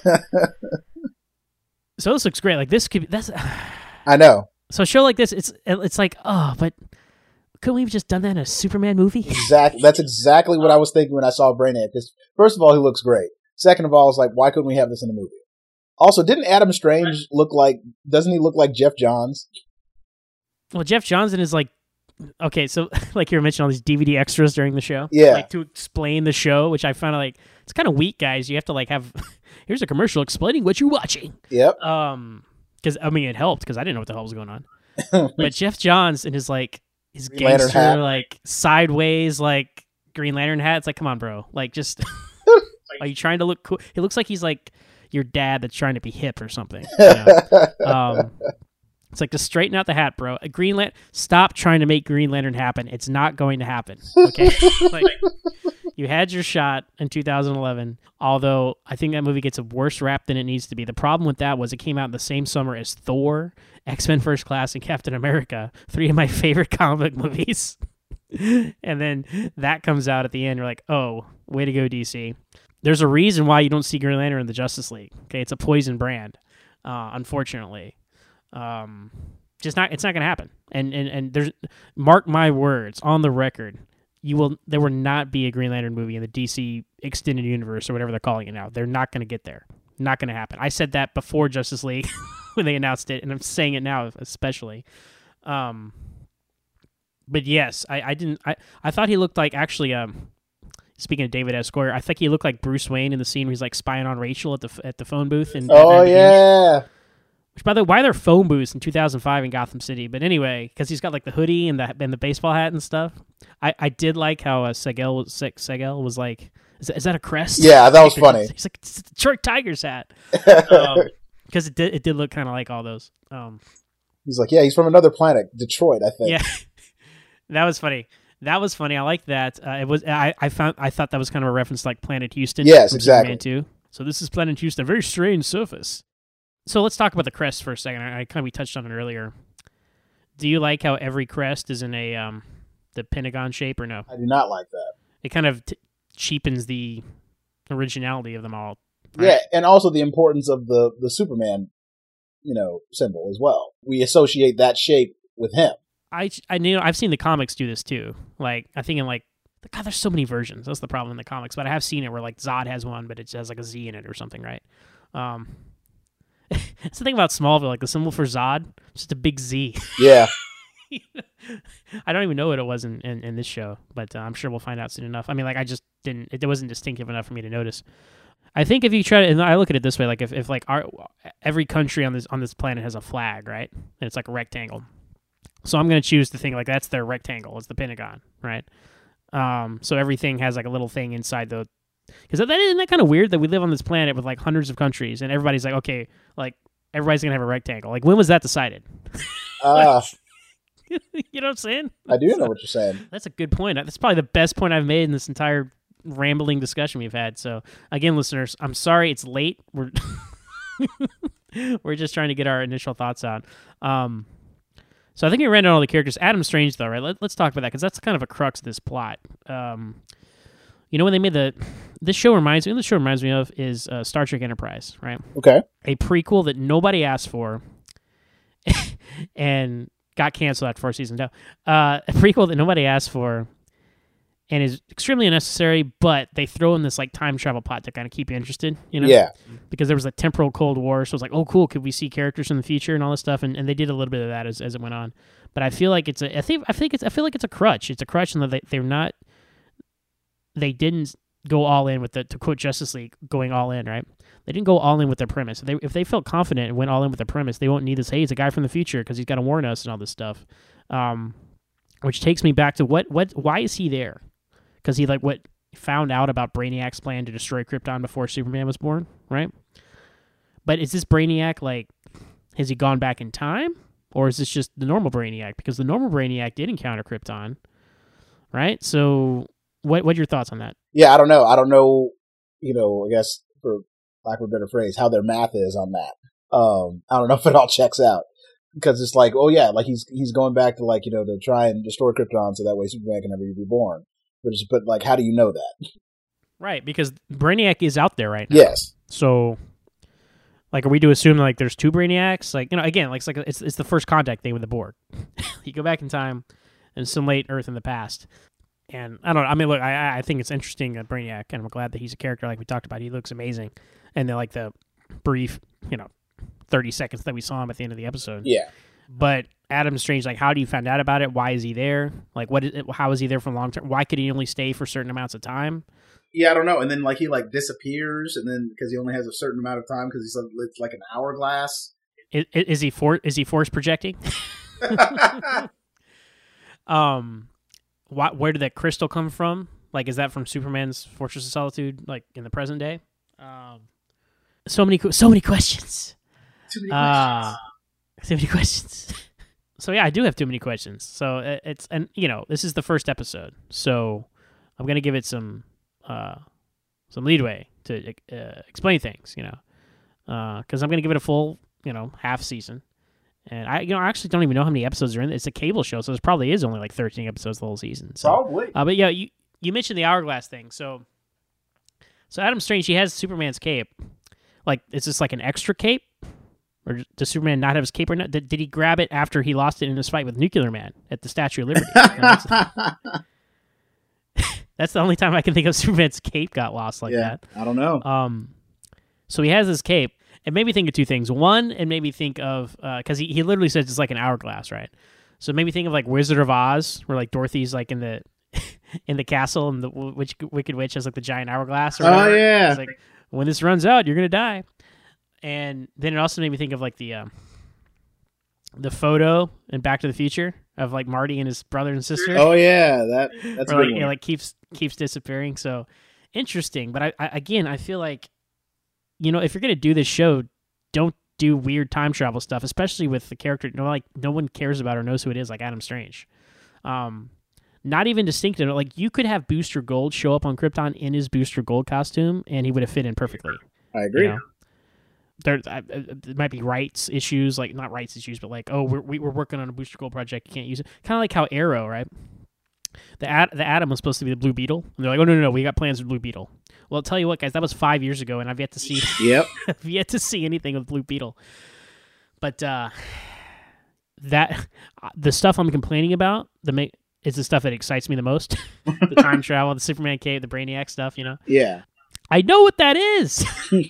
So this looks great. Like, this could be... That's, I know. So a show like this, it's it's like, oh, but couldn't we have just done that in a Superman movie? Exactly. That's exactly what I was thinking when I saw Brainiac. Because first of all, he looks great. Second of all, it's like, why couldn't we have this in the movie? Also, didn't Adam Strange look like? Doesn't he look like Jeff Johns? Well, Jeff Johnson is like, okay, so like you were mentioning all these D V D extras during the show, Yeah. like to explain the show, which I found like it's kind of weak, guys. You have to like have here's a commercial explaining what you're watching. Yep. Um, because I mean it helped because I didn't know what the hell was going on. But Jeff Johns and his like his Green Lantern gangster hat. like sideways like Green Lantern hat. It's like, come on, bro. Like, just are you trying to look cool? He looks like he's like your dad that's trying to be hip or something. You know? um, it's like, just straighten out the hat, bro. A Green Lantern. Stop trying to make Green Lantern happen. It's not going to happen. Okay. Like, you had your shot in two thousand eleven, although I think that movie gets a worse rap than it needs to be. The problem with that was it came out in the same summer as Thor, X-Men First Class, and Captain America, three of my favorite comic book movies. And then that comes out at the end. You're like, oh, way to go, D C. There's a reason why you don't see Green Lantern in the Justice League. Okay, it's a poison brand, uh, unfortunately. Um, just not. It's not going to happen. And and and there's mark my words on the record. You will. There will not be a Green Lantern movie in the D C extended universe or whatever they're calling it now. They're not going to get there. Not going to happen. I said that before Justice League when they announced it, and I'm saying it now especially. Um, but yes, I, I didn't. I, I thought he looked like actually. Um, speaking of David S. Goyer, I think he looked like Bruce Wayne in the scene where he's like spying on Rachel at the at the phone booth. And oh yeah. Begins. Which, by the way, why are there phone booths in two thousand five in Gotham City? But anyway, because he's got like the hoodie and the and the baseball hat and stuff. I, I did like how uh, Segel was Segel was like, is that, is that a crest? Yeah, that was funny. He's like, it's a Detroit Tigers hat, because um, it did it did look kind of like all those. Um, he's like, yeah, he's from another planet, Detroit, I think. Yeah, that was funny. That was funny. I like that. Uh, it was. I, I found. I thought that was kind of a reference to like Planet Houston. Yes, exactly. Superman two. So this is Planet Houston, a very strange surface. So let's talk about the crest for a second. I, I kind of we touched on it earlier. Do you like how every crest is in a um, the Pentagon shape, or no? I do not like that. It kind of t- cheapens the originality of them all. Right? Yeah, and also the importance of the the Superman, you know, symbol as well. We associate that shape with him. I I knew I've seen the comics do this too. Like I think in like God, there's so many versions. That's the problem in the comics. But I have seen it where like Zod has one, but it has like a Z in it or something, right? Um. That's the thing about Smallville, like the symbol for Zod, it's just a big Z. Yeah. I don't even know what it was in, in, in this show, but uh, I'm sure we'll find out soon enough. I mean, like I just didn't, it wasn't distinctive enough for me to notice. I think if you try to, and I look at it this way, like if, if like our, every country on this on this planet has a flag, right? And it's like a rectangle. So I'm going to choose to think like that's their rectangle. It's the Pentagon, right? Um, so everything has like a little thing inside the, because that isn't that kind of weird that we live on this planet with like hundreds of countries and everybody's like, okay, like everybody's gonna have a rectangle. Like when was that decided? Uh, you know what I'm saying? I do know what you're saying. That's a good point. That's probably the best point I've made in this entire rambling discussion we've had. So again, listeners, I'm sorry it's late. We're we're just trying to get our initial thoughts out. Um, so I think we ran down all the characters. Adam Strange, though, right? Let, let's talk about that because that's kind of a crux of this plot. Um, You know, when they made the, this show reminds me, what this show reminds me of is uh, Star Trek Enterprise, right? Okay. A prequel that nobody asked for and got canceled after four seasons. No, uh, a prequel that nobody asked for and is extremely unnecessary, but they throw in this like time travel plot to kind of keep you interested, you know? Yeah. Because there was a temporal Cold War, so it was like, oh, cool, could we see characters in the future and all this stuff? And, and they did a little bit of that as, as it went on. But I feel like it's a, I think, I think it's, I feel like it's a crutch. It's a crutch, and they, they're not. They didn't go all in with the, to quote Justice League, going all in, right? They didn't go all in with their premise. If they, if they felt confident and went all in with their premise, they won't need this, hey, he's a guy from the future because he's got to warn us and all this stuff. Um, which takes me back to what, what, why is he there? Because he, like, what, found out about Brainiac's plan to destroy Krypton before Superman was born, right? But is this Brainiac, like, has he gone back in time? Or is this just the normal Brainiac? Because the normal Brainiac did encounter Krypton, right? So... What what are your thoughts on that? Yeah, I don't know. I don't know, you know, I guess, for lack of a better phrase, how their math is on that. Um, I don't know if it all checks out. Because it's like, oh yeah, like he's he's going back to like, you know, to try and destroy Krypton so that way Superman can never be born. But, just, but like, how do you know that? Right, because Brainiac is out there right now. Yes. So, like, are we to assume like there's two Brainiacs? Like, you know, again, like it's like it's it's the first contact thing with the Borg. You go back in time and simulate Earth in the past. And I don't know. I mean, look, I I think it's interesting that Brainiac, and I'm glad that he's a character like we talked about. He looks amazing. And then, like, the brief, you know, thirty seconds that we saw him at the end of the episode. Yeah. But Adam Strange, like, how do you find out about it? Why is he there? Like, what? Is it, how is he there for long term? Why could he only stay for certain amounts of time? Yeah, I don't know. And then, like, he, like, disappears, and then, because he only has a certain amount of time, because he's like, it's like an hourglass. Is, is he for, is he force projecting? um... Why, where did that crystal come from? Like, is that from Superman's Fortress of Solitude, like, in the present day? Um, so many so many questions. Too many uh, questions. Too many questions. So, yeah, I do have too many questions. So, it's, and, you know, this is the first episode. So, I'm going to give it some, uh, some leadway to uh, explain things, you know. Because uh, I'm going to give it a full, you know, half season. And I, you know, I actually don't even know how many episodes are in it. It's a cable show, so there probably is only like thirteen episodes the whole season. So. Probably. Uh, but yeah, you, you mentioned the hourglass thing. So, so Adam Strange, he has Superman's cape. Like, is this like an extra cape? Or does Superman not have his cape or not? Did, did he grab it after he lost it in his fight with Nuclear Man at the Statue of Liberty? that's, that's the only time I can think of Superman's cape got lost like yeah, that. I don't know. Um, so he has his cape. It made me think of two things. One, it made me think of, because uh, he, he literally says it's like an hourglass, right? So it made me think of like Wizard of Oz, where like Dorothy's like in the in the castle and the witch, Wicked Witch has like the giant hourglass. Or whatever. Oh, yeah. It's like, when this runs out, you're going to die. And then it also made me think of like the um, the photo in Back to the Future of like Marty and his brother and sister. Oh yeah, that that's or a like, good one. It like keeps keeps disappearing. So interesting. But I, I again, I feel like, you know, if you're gonna do this show, don't do weird time travel stuff, especially with the character no like no one cares about or knows who it is, like Adam Strange. Um, not even distinctive. Like you could have Booster Gold show up on Krypton in his Booster Gold costume, and he would have fit in perfectly. I agree. You know? There, uh, there might be rights issues, like not rights issues, but like, oh, we're we, we're working on a Booster Gold project, you can't use it. Kind of like how Arrow, right? The Ad, the Atom was supposed to be the Blue Beetle, and they're like, oh no no no, we got plans for Blue Beetle. Well, I'll tell you what, guys, that was five years ago, and I've yet to see. Yep. I've yet to see anything with Blue Beetle. But uh, that the stuff I'm complaining about, the ma- is the stuff that excites me the most. The time travel, the Superman cape, the Brainiac stuff, you know. Yeah. I know what that is.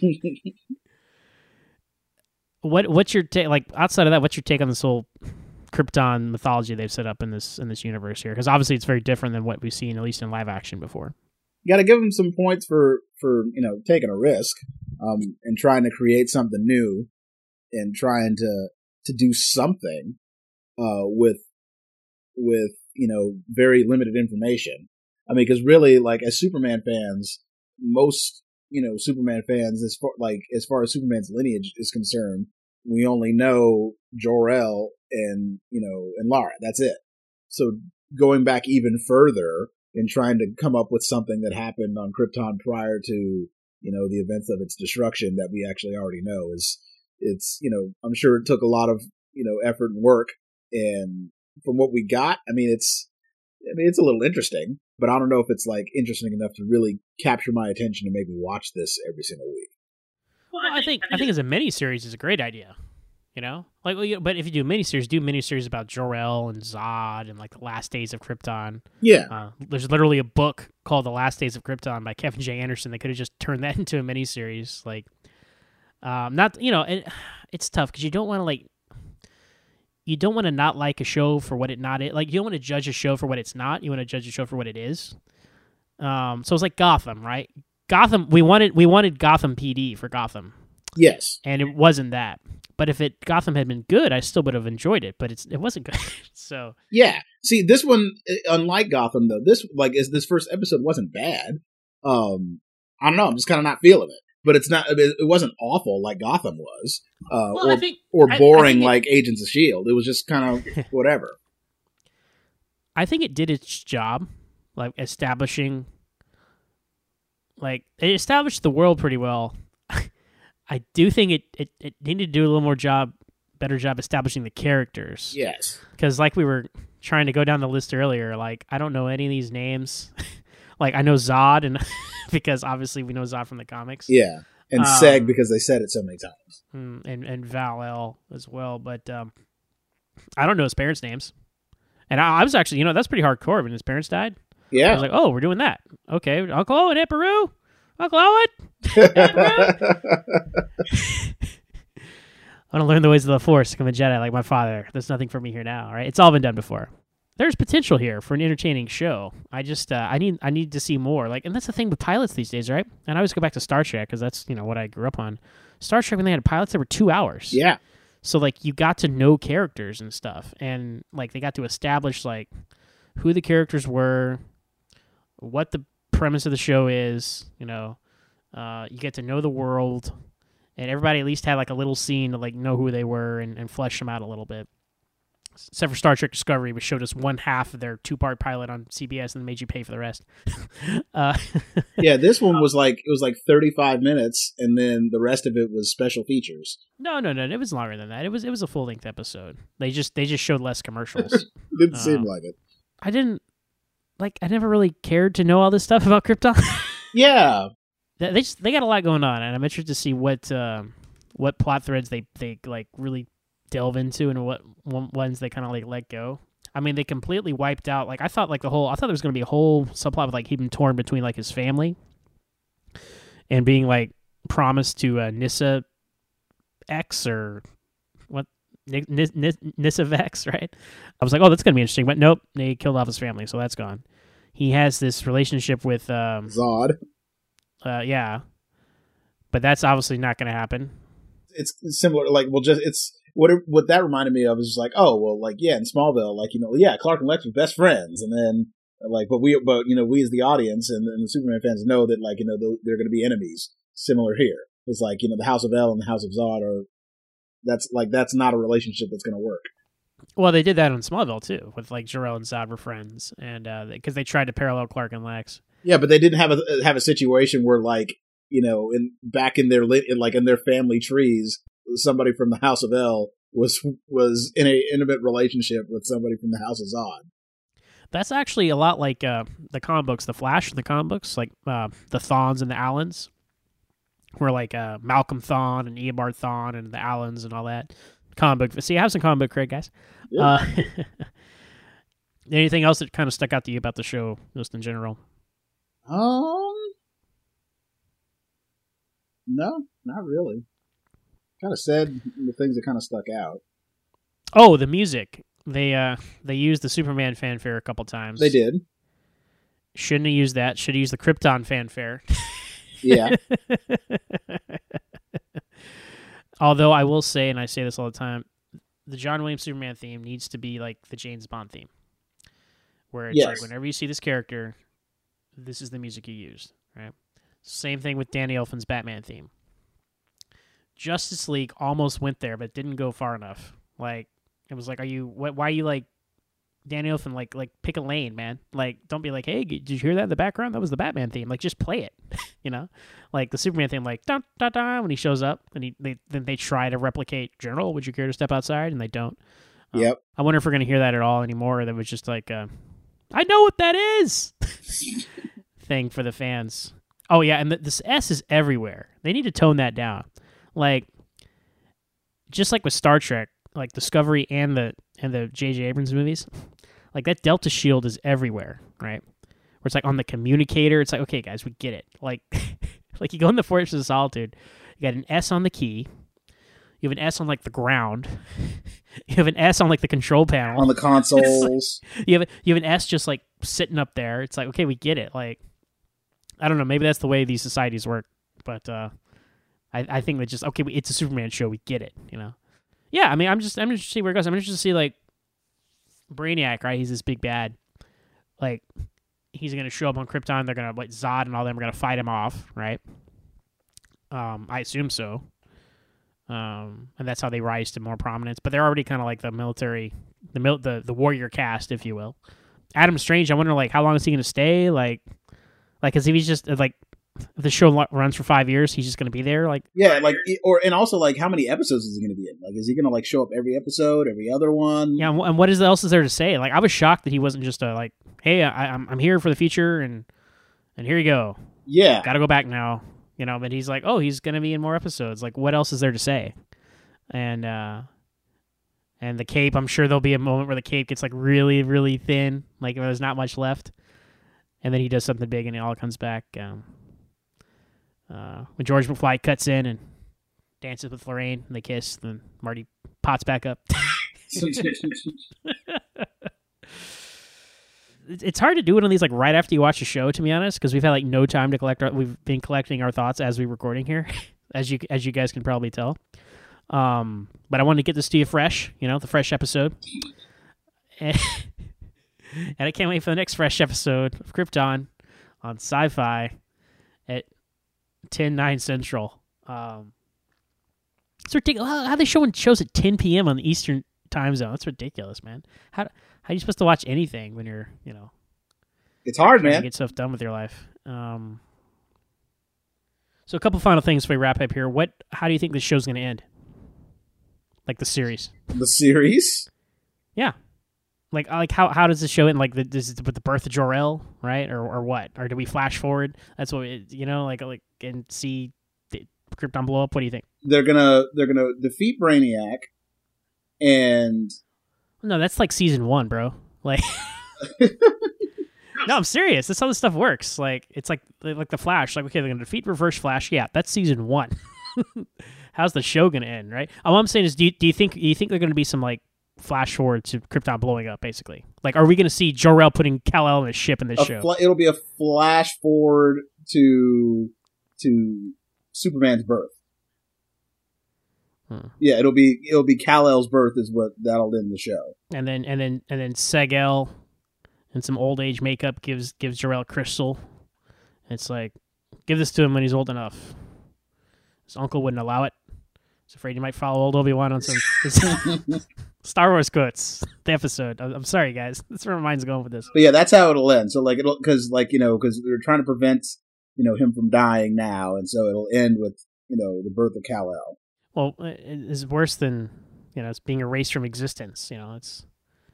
What what's your take? Like outside of that, what's your take on this whole Krypton mythology they've set up in this in this universe here? Because obviously it's very different than what we've seen, at least in live action, before. You got to give them some points for for you know taking a risk, um, and trying to create something new, and trying to to do something, uh, with with you know very limited information. I mean, because really, like as Superman fans, most you know Superman fans, as far like as far as Superman's lineage is concerned, we only know Jor-El and you know and Lara. That's it. So going back even further and trying to come up with something that happened on Krypton prior to you know the events of its destruction that we actually already know is it's you know I'm sure it took a lot of you know effort and work, and from what we got, I mean it's I mean it's a little interesting, but I don't know if it's like interesting enough to really capture my attention and make me watch this every single week. Well, I think I think as a miniseries is a great idea. You know, like, well, you, but if you do miniseries, do miniseries about Jor-El and Zod and like the last days of Krypton. Yeah, uh, there's literally a book called The Last Days of Krypton by Kevin J. Anderson. They could have just turned that into a miniseries. Like, um, not you know, it, it's tough because you don't want to like, you don't want to not like a show for what it not is. Like, you don't want to judge a show for what it's not. You want to judge a show for what it is. Um, so it's like Gotham, right? Gotham. We wanted we wanted Gotham P D for Gotham. Yes, and it wasn't that. But if it Gotham had been good, I still would have enjoyed it. But it's it wasn't good. So yeah. See, this one, unlike Gotham, though, this like is this first episode wasn't bad. Um, I don't know. I'm just kind of not feeling it. But it's not. It wasn't awful like Gotham was, uh, well, or I think, or boring I, I it, like Agents of S H I E L D. It was just kind of whatever. I think it did its job, like establishing. Like it established the world pretty well. I do think it, it, it needed to do a little more job, better job establishing the characters. Yes. Because like we were trying to go down the list earlier, like I don't know any of these names. Like I know Zod, and because obviously we know Zod from the comics. Yeah, and um, Seg because they said it so many times. And and Val-El as well, but um, I don't know his parents' names. And I, I was actually, you know, that's pretty hardcore when his parents died. Yeah. I was like, oh, we're doing that. Okay, Uncle Owen, Aunt Beru. Uncle Owen? I want to learn the ways of the Force, become a Jedi like my father. There's nothing for me here now, right? It's all been done before. There's potential here for an entertaining show. I just, uh, I need I need to see more. Like, and that's the thing with pilots these days, right? And I always go back to Star Trek because that's, you know, what I grew up on. Star Trek, when they had pilots, they were two hours. Yeah. So, like, you got to know characters and stuff. And, like, they got to establish, like, who the characters were, what the premise of the show is, you know, uh, you get to know the world, and everybody at least had like a little scene to like know who they were and, and flesh them out a little bit. Except for Star Trek Discovery, which showed us one half of their two-part pilot on C B S and made you pay for the rest. uh, yeah, this one was like it was like thirty-five minutes, and then the rest of it was special features. No, no, no, it was longer than that. It was it was a full-length episode. They just they just showed less commercials. Didn't um, seem like it. I didn't. Like, I never really cared to know all this stuff about Krypton. Yeah. They just, they got a lot going on, and I'm interested to see what uh, what plot threads they they like really delve into and what one- ones they kind of like let go. I mean, they completely wiped out. Like I thought, like the whole I thought there was going to be a whole subplot with like him torn between like his family and being like promised to uh, Nissa X or what N- N- N- Nissa Vex, right? I was like, oh, that's going to be interesting, but nope, they killed off his family, so that's gone. He has this relationship with um, Zod. Uh, yeah, but that's obviously not going to happen. It's similar, like, well, just it's what it, what that reminded me of is just like, oh, well, like, yeah, in Smallville, like, you know, yeah, Clark and Lex were best friends, and then like, but we, but you know, we as the audience and, and the Superman fans know that, like, you know, they're going to be enemies. Similar here, it's like, you know, the House of El and the House of Zod are. That's like that's not a relationship that's going to work. Well, they did that on Smallville too, with like Jor-El and Zod were friends, and because uh, they tried to parallel Clark and Lex. Yeah, but they didn't have a have a situation where, like, you know, in back in their in, like in their family trees, somebody from the House of El was was in a intimate relationship with somebody from the House of Zod. That's actually a lot like uh, the comic books, the Flash in the comic books, like uh, the Thawns and the Allens, where like uh, Malcolm Thawne and Eobard Thawne and the Allens and all that. Comic book. See, I have some comic book cred, guys. Yeah. Uh, anything else that kind of stuck out to you about the show, just in general? Um, no, not really. Kind of said the things that kind of stuck out. Oh, the music. They uh they used the Superman fanfare a couple times. They did. Shouldn't have used that. Should have used the Krypton fanfare. Yeah. Although I will say, and I say this all the time, the John Williams Superman theme needs to be like the James Bond theme, where it's yes. like whenever you see this character, this is the music you use, right? Same thing with Danny Elfman's Batman theme. Justice League almost went there, but didn't go far enough. Like, it was like, are you, what, why are you like, Danny Elfman, like, like pick a lane, man. Like, don't be like, hey, did you hear that in the background? That was the Batman theme. Like, just play it, you know? Like, the Superman theme, like, dun, dun, dun, when he shows up, and he, they, then they try to replicate, General, would you care to step outside? And they don't. Um, yep. I wonder if we're going to hear that at all anymore, or that was just like, uh, I know what that is thing for the fans. Oh, yeah, and the, this S is everywhere. They need to tone that down. Like, just like with Star Trek, like Discovery and the and the J J Abrams movies, like that Delta Shield is everywhere, right? Where it's like on the communicator, it's like, okay, guys, we get it. Like, like you go in the Fortress of Solitude, you got an S on the key, you have an S on like the ground, you have an S on like the control panel, on the consoles. Like, you have you have an S just like sitting up there. It's like, okay, we get it. Like, I don't know, maybe that's the way these societies work, but uh, I I think that just okay, it's a Superman show, we get it, you know. Yeah, I mean, I'm just I'm interested to see where it goes. I'm interested to see like Brainiac, right? He's this big bad. Like, he's gonna show up on Krypton. They're gonna like Zod and all them are gonna fight him off, right? Um, I assume so. Um, and that's how they rise to more prominence. But they're already kind of like the military, the mil- the the warrior cast, if you will. Adam Strange, I wonder like how long is he gonna stay? Like, like, cause if he's just like. If the show runs for five years, he's just going to be there. Like, yeah, like, or and also like, how many episodes is he going to be in? Like, is he going to like show up every episode, every other one? Yeah, and what is else is there to say? Like, I was shocked that he wasn't just a like, hey, I, I'm I'm here for the feature, and and here you go. Yeah, got to go back now. You know, but he's like, oh, he's going to be in more episodes. Like, what else is there to say? And uh, and the cape, I'm sure there'll be a moment where the cape gets like really, really thin, like there's not much left, and then he does something big, and it all comes back. Um, Uh, when George McFly cuts in and dances with Lorraine and they kiss, then Marty pots back up. It's hard to do it on these like right after you watch the show, to be honest, because we've had like no time to collect. Our, we've been collecting our thoughts as we're recording here, as you as you guys can probably tell. Um, but I wanted to get this to you fresh, you know, the fresh episode, and, and I can't wait for the next fresh episode of Krypton on Sci-Fi at ten nine Central. Um, it's ridiculous. How, how are they showing shows at ten p.m. on the Eastern time zone? That's ridiculous, man. How how are you supposed to watch anything when you're, you know? It's hard, man. Get stuff done with your life. Um, so a couple final things before we wrap up here. What? How do you think this show's going to end? Like the series. The series? Yeah. Like, like how how does this show end? Like, the, is it with the birth of Jor-El, right, or or what? Or do we flash forward? That's what we, you know, like like and see Krypton blow up? What do you think? They're gonna they're gonna defeat Brainiac, and no, that's like season one, bro. Like, no, I'm serious. That's how this stuff works. Like, it's like like the Flash. Like, okay, they're gonna defeat Reverse Flash. Yeah, that's season one. How's the show gonna end, right? All I'm saying is, do you, do you think do you think they're gonna be some like flash forward to Krypton blowing up, basically? Like, are we gonna see Jor-El putting Kal-El in a ship in this a show? Fl- it'll be a flash forward to to Superman's birth. Hmm. Yeah, it'll be it'll be Kal-El's birth is what that'll end the show. And then and then and then Seg-El and some old age makeup gives gives Jor-El crystal. It's like, give this to him when he's old enough. His uncle wouldn't allow it. He's afraid he might follow old Obi-Wan on some Star Wars quotes. The episode. I'm sorry, guys. That's where my mind's going with this. But yeah, that's how it'll end. So like it'll because like you know because they're trying to prevent you know him from dying now, and so it'll end with you know the birth of Kal-El. Well, it's worse than, you know, it's being erased from existence. You know, it's...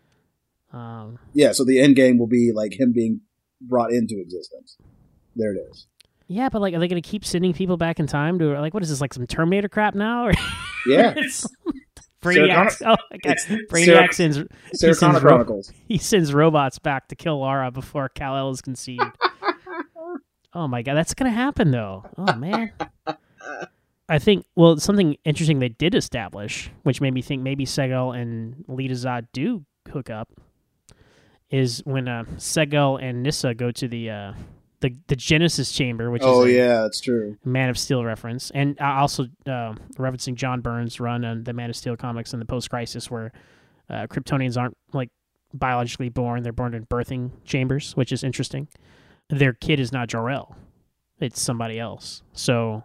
Um, yeah, so the end game will be, like, him being brought into existence. There it is. Yeah, but, like, are they going to keep sending people back in time to, like, what is this, like some Terminator crap now? Or yeah. Brainiac, oh my God. Brainiac sends... Sarah Connor Chronicles. He sends robots back to kill Lara before Kal-El is conceived. Oh, my God, that's going to happen, though. Oh, man. I think, well, something interesting they did establish, which made me think maybe Seg-El and Lita Zod do hook up, is when uh, Seg-El and Nyssa go to the uh, the, the Genesis Chamber, which oh, is a yeah, that's true. Man of Steel reference, and uh, also uh, referencing John Byrne's run on the Man of Steel comics in the post-crisis, where uh, Kryptonians aren't like biologically born; they're born in birthing chambers, which is interesting. Their kid is not Jor-El; it's somebody else. So.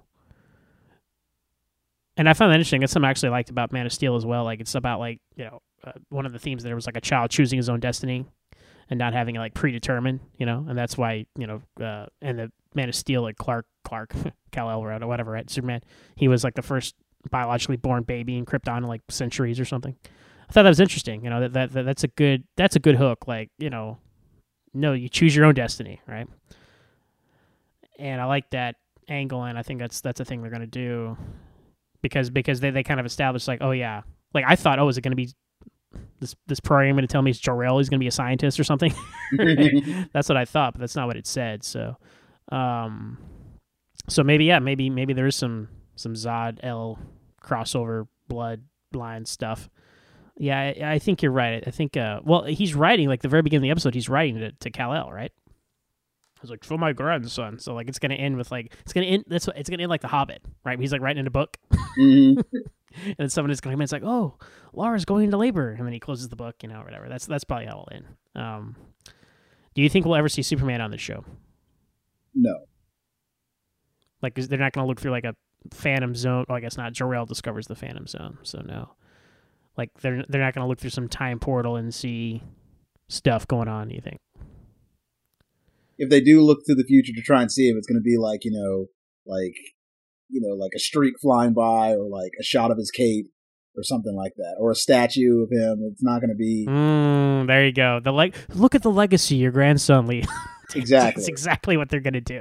And I found that interesting. That's something I actually liked about Man of Steel as well. Like, it's about, like, you know, uh, one of the themes there was, like, a child choosing his own destiny and not having it, like, predetermined, you know? And that's why, you know, uh, and the Man of Steel, like, Clark, Clark, Kal-El, or whatever, right? Superman, he was, like, the first biologically born baby in Krypton in, like, centuries or something. I thought that was interesting, you know, that, that, that that's a good, that's a good hook. Like, you know, no, you choose your own destiny, right? And I like that angle, and I think that's, that's a thing they're going to do. Because because they, they kind of established, like, oh, yeah. Like, I thought, oh, is it going to be this this program going to tell me it's Jor-El? He's going to be a scientist or something? That's what I thought, but that's not what it said. So, um, so maybe, yeah, maybe maybe there is some, some Zod-El crossover bloodline stuff. Yeah, I, I think you're right. I think, uh, well, he's writing, like, the very beginning of the episode, he's writing to, to Kal-El, right? I was like, for my grandson. So, like, it's going to end with, like, it's going to end, that's what, it's going to end like The Hobbit, right? He's, like, writing in a book. Mm-hmm. And then someone is going to come in, it's like, oh, Lara's going into labor. And then he closes the book, you know, or whatever. That's that's probably how it'll end. Um, do you think we'll ever see Superman on this show? No. Like, they're not going to look through, like, a Phantom Zone. Well, I guess not. Jor-El discovers the Phantom Zone, so no. Like, they're, they're not going to look through some time portal and see stuff going on, you think? If they do look to the future to try and see him, it's going to be like, you know, like, you know, like a streak flying by or like a shot of his cape or something like that, or a statue of him. It's not going to be. Mm, there you go. The like, look at the legacy your grandson leaves. Exactly. That's exactly what they're going to do.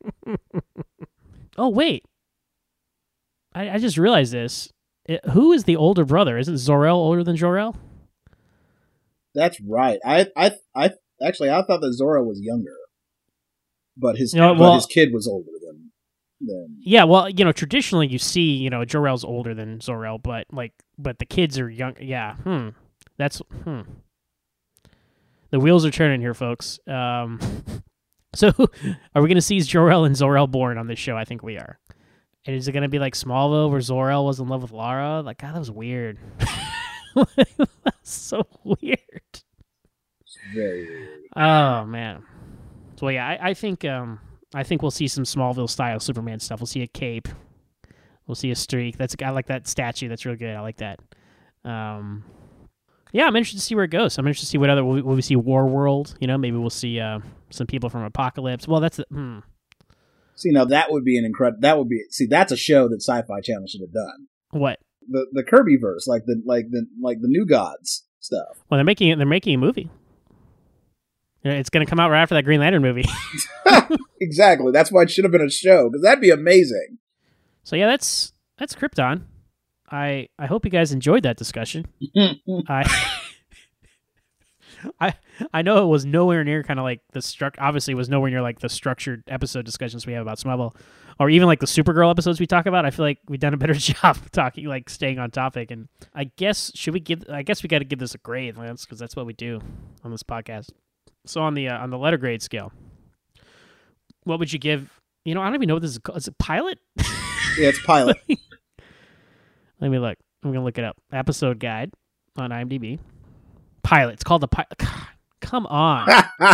Oh, wait. I, I just realized this. It, who is the older brother? Isn't Zor-El older than Jor-El? That's right. I, I, I actually, I thought that Zor-El was younger. But his you know, but well, his kid was older than, than. Yeah, well, you know, traditionally you see, you know, Jor-El's older than Zor-El, but like, but the kids are young. Yeah, hmm. That's hmm. The wheels are turning here, folks. Um, so, are we going to see Jor-El and Zor-El born on this show? I think we are. And is it going to be like Smallville, where Zor-El was in love with Lara? Like, God, that was weird. That's so weird. It's very weird. Oh man. So yeah, I, I think um, I think we'll see some Smallville style Superman stuff. We'll see a cape, we'll see a streak. That's I like that statue. That's real good. I like that. Um, yeah, I'm interested to see where it goes. I'm interested to see what other will we, will we see War World. You know, maybe we'll see uh, some people from Apocalypse. Well, that's the, hmm. See, now that would be an incredible. That would be see. That's a show that Sci-Fi Channel should have done. What the the Kirby verse, like the like the like the New Gods stuff. Well, they're making it. They're making a movie. It's going to come out right after that Green Lantern movie. Exactly. That's why it should have been a show, because that'd be amazing. So yeah, that's that's Krypton. I I hope you guys enjoyed that discussion. I I I know it was nowhere near kind of like the struct. Obviously, it was nowhere near like the structured episode discussions we have about Smallville, or even like the Supergirl episodes we talk about. I feel like we've done a better job talking, like staying on topic. And I guess should we give? I guess we got to give this a grade, Lance, because that's what we do on this podcast. So on the uh, on the letter grade scale, what would you give? You know, I don't even know what this is called. Is it pilot? Yeah, it's pilot. Let me look. I'm gonna look it up. Episode guide on IMDb. Pilot. It's called the pilot. Come on.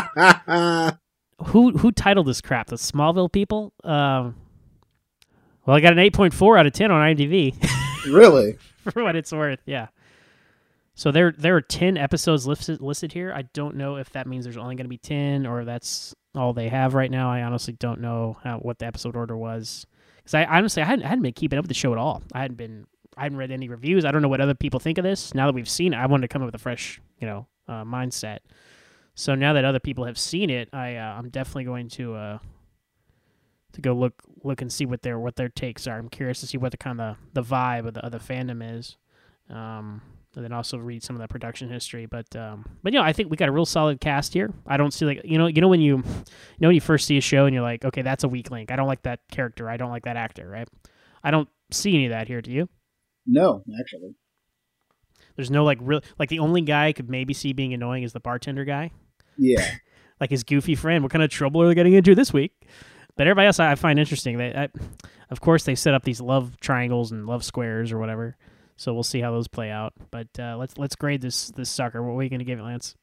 who who titled this crap? The Smallville people? Um, well, I got an eight point four out of ten on IMDb. Really? For what it's worth, yeah. So there there are ten episodes listed listed here. I don't know if that means there's only going to be ten or that's all they have right now. I honestly don't know how, what the episode order was. Because I honestly I hadn't, I hadn't been keeping up with the show at all. I hadn't been I hadn't read any reviews. I don't know what other people think of this. Now that we've seen it, I wanted to come up with a fresh, you know, uh, mindset. So now that other people have seen it, I uh, I'm definitely going to uh, to go look look and see what their what their takes are. I'm curious to see what the kind of the vibe of the other fandom is, um, and then also read some of the production history. But um, but you know, I think we got a real solid cast here. I don't see like you know you know when you you know when you first see a show and you're like, okay, that's a weak link. I don't like that character. I don't like that actor. Right? I don't see any of that here. Do you? No, actually. There's no like real like the only guy I could maybe see being annoying is the bartender guy. Yeah. Like his goofy friend. What kind of trouble are they getting into this week? But everybody else I find interesting. They, I, of course, they set up these love triangles and love squares or whatever. So we'll see how those play out. But uh, let's let's grade this this sucker. What are you going to give it, Lance?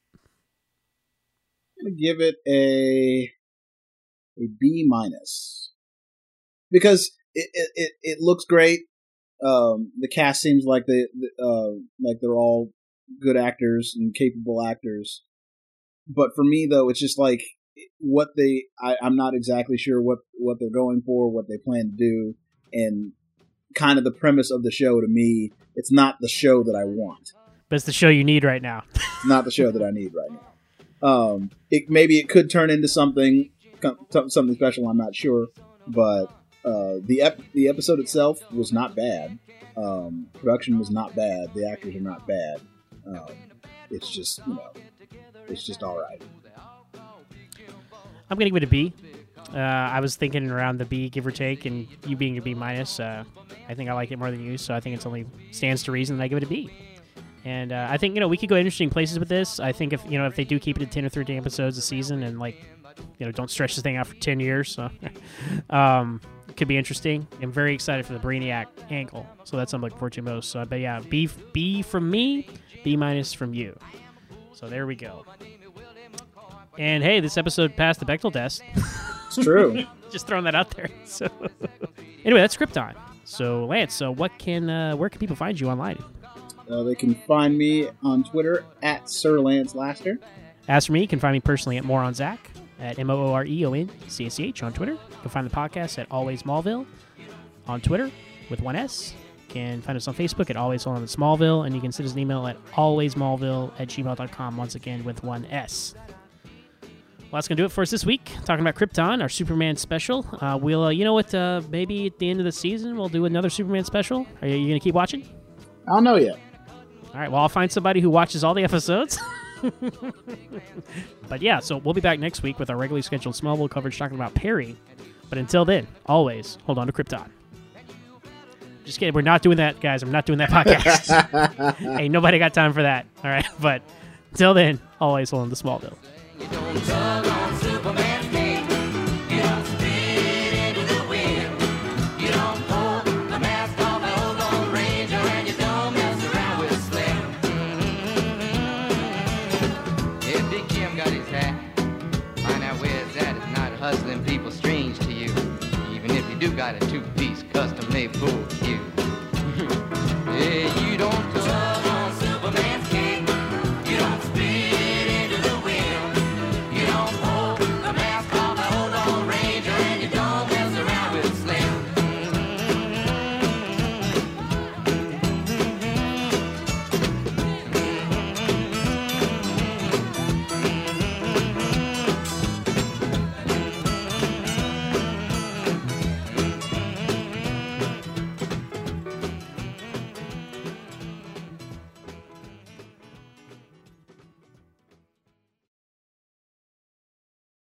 I'm going to give it a a B minus because it it, it, it looks great. Um, the cast seems like they uh, like they're all good actors and capable actors. But for me, though, it's just like what they, I, I'm not exactly sure what, what they're going for, what they plan to do, and kind of the premise of the show to me, it's not the show that I want. But it's the show you need right now. It's not the show that I need right now. Um, it maybe it could turn into something, something special. I'm not sure, but uh, the ep- the episode itself was not bad. Um, production was not bad. The actors are not bad. Um, it's just you know. It's just all right. I'm going to give it a B. Uh, I was thinking around the B, give or take, and you being a B minus. Uh, I think I like it more than you, so I think it's only stands to reason that I give it a B. And uh, I think you know we could go interesting places with this. I think if you know if they do keep it at ten or thirteen episodes a season, and like you know don't stretch this thing out for ten years, so um, it could be interesting. I'm very excited for the Brainiac angle, so that's what I'm looking forward to most. So, but yeah, B B from me, B minus from you. So there we go. And hey, this episode passed the Bechdel test. It's true. Just throwing that out there. So anyway, that's Krypton. So Lance, so what can uh, where can people find you online? Uh, they can find me on Twitter at Sir Lance Laster. As for me, you can find me personally at MoreOnZach at M O O R E O N C A C H on Twitter. You can find the podcast at Always Smallville on Twitter with one S. You can find us on Facebook at Always on Smallville, and you can send us an email at alwaysmallville at gmail dot com, once again with one S. Well, that's going to do it for us this week. Talking about Krypton, our Superman special. Uh, we'll, uh, you know what, uh, maybe at the end of the season we'll do another Superman special. Are you, you going to keep watching? I don't know yet. All right, well, I'll find somebody who watches all the episodes. But yeah, so we'll be back next week with our regularly scheduled Smallville coverage talking about Perry. But until then, always hold on to Krypton. Just kidding. We're not doing that, guys. I'm not doing that podcast. Hey, nobody got time for that. All right. But until then, always hold on to Smallville. You don't tug on Superman's cape. You don't spit into the wind. You don't pull the mask off the old Lone Ranger, and you don't mess around with Slim. If Big Jim got his hat, find out where it's at. It's not hustling people strange to you. Even if you do got a two-piece custom-made for you. Yeah, you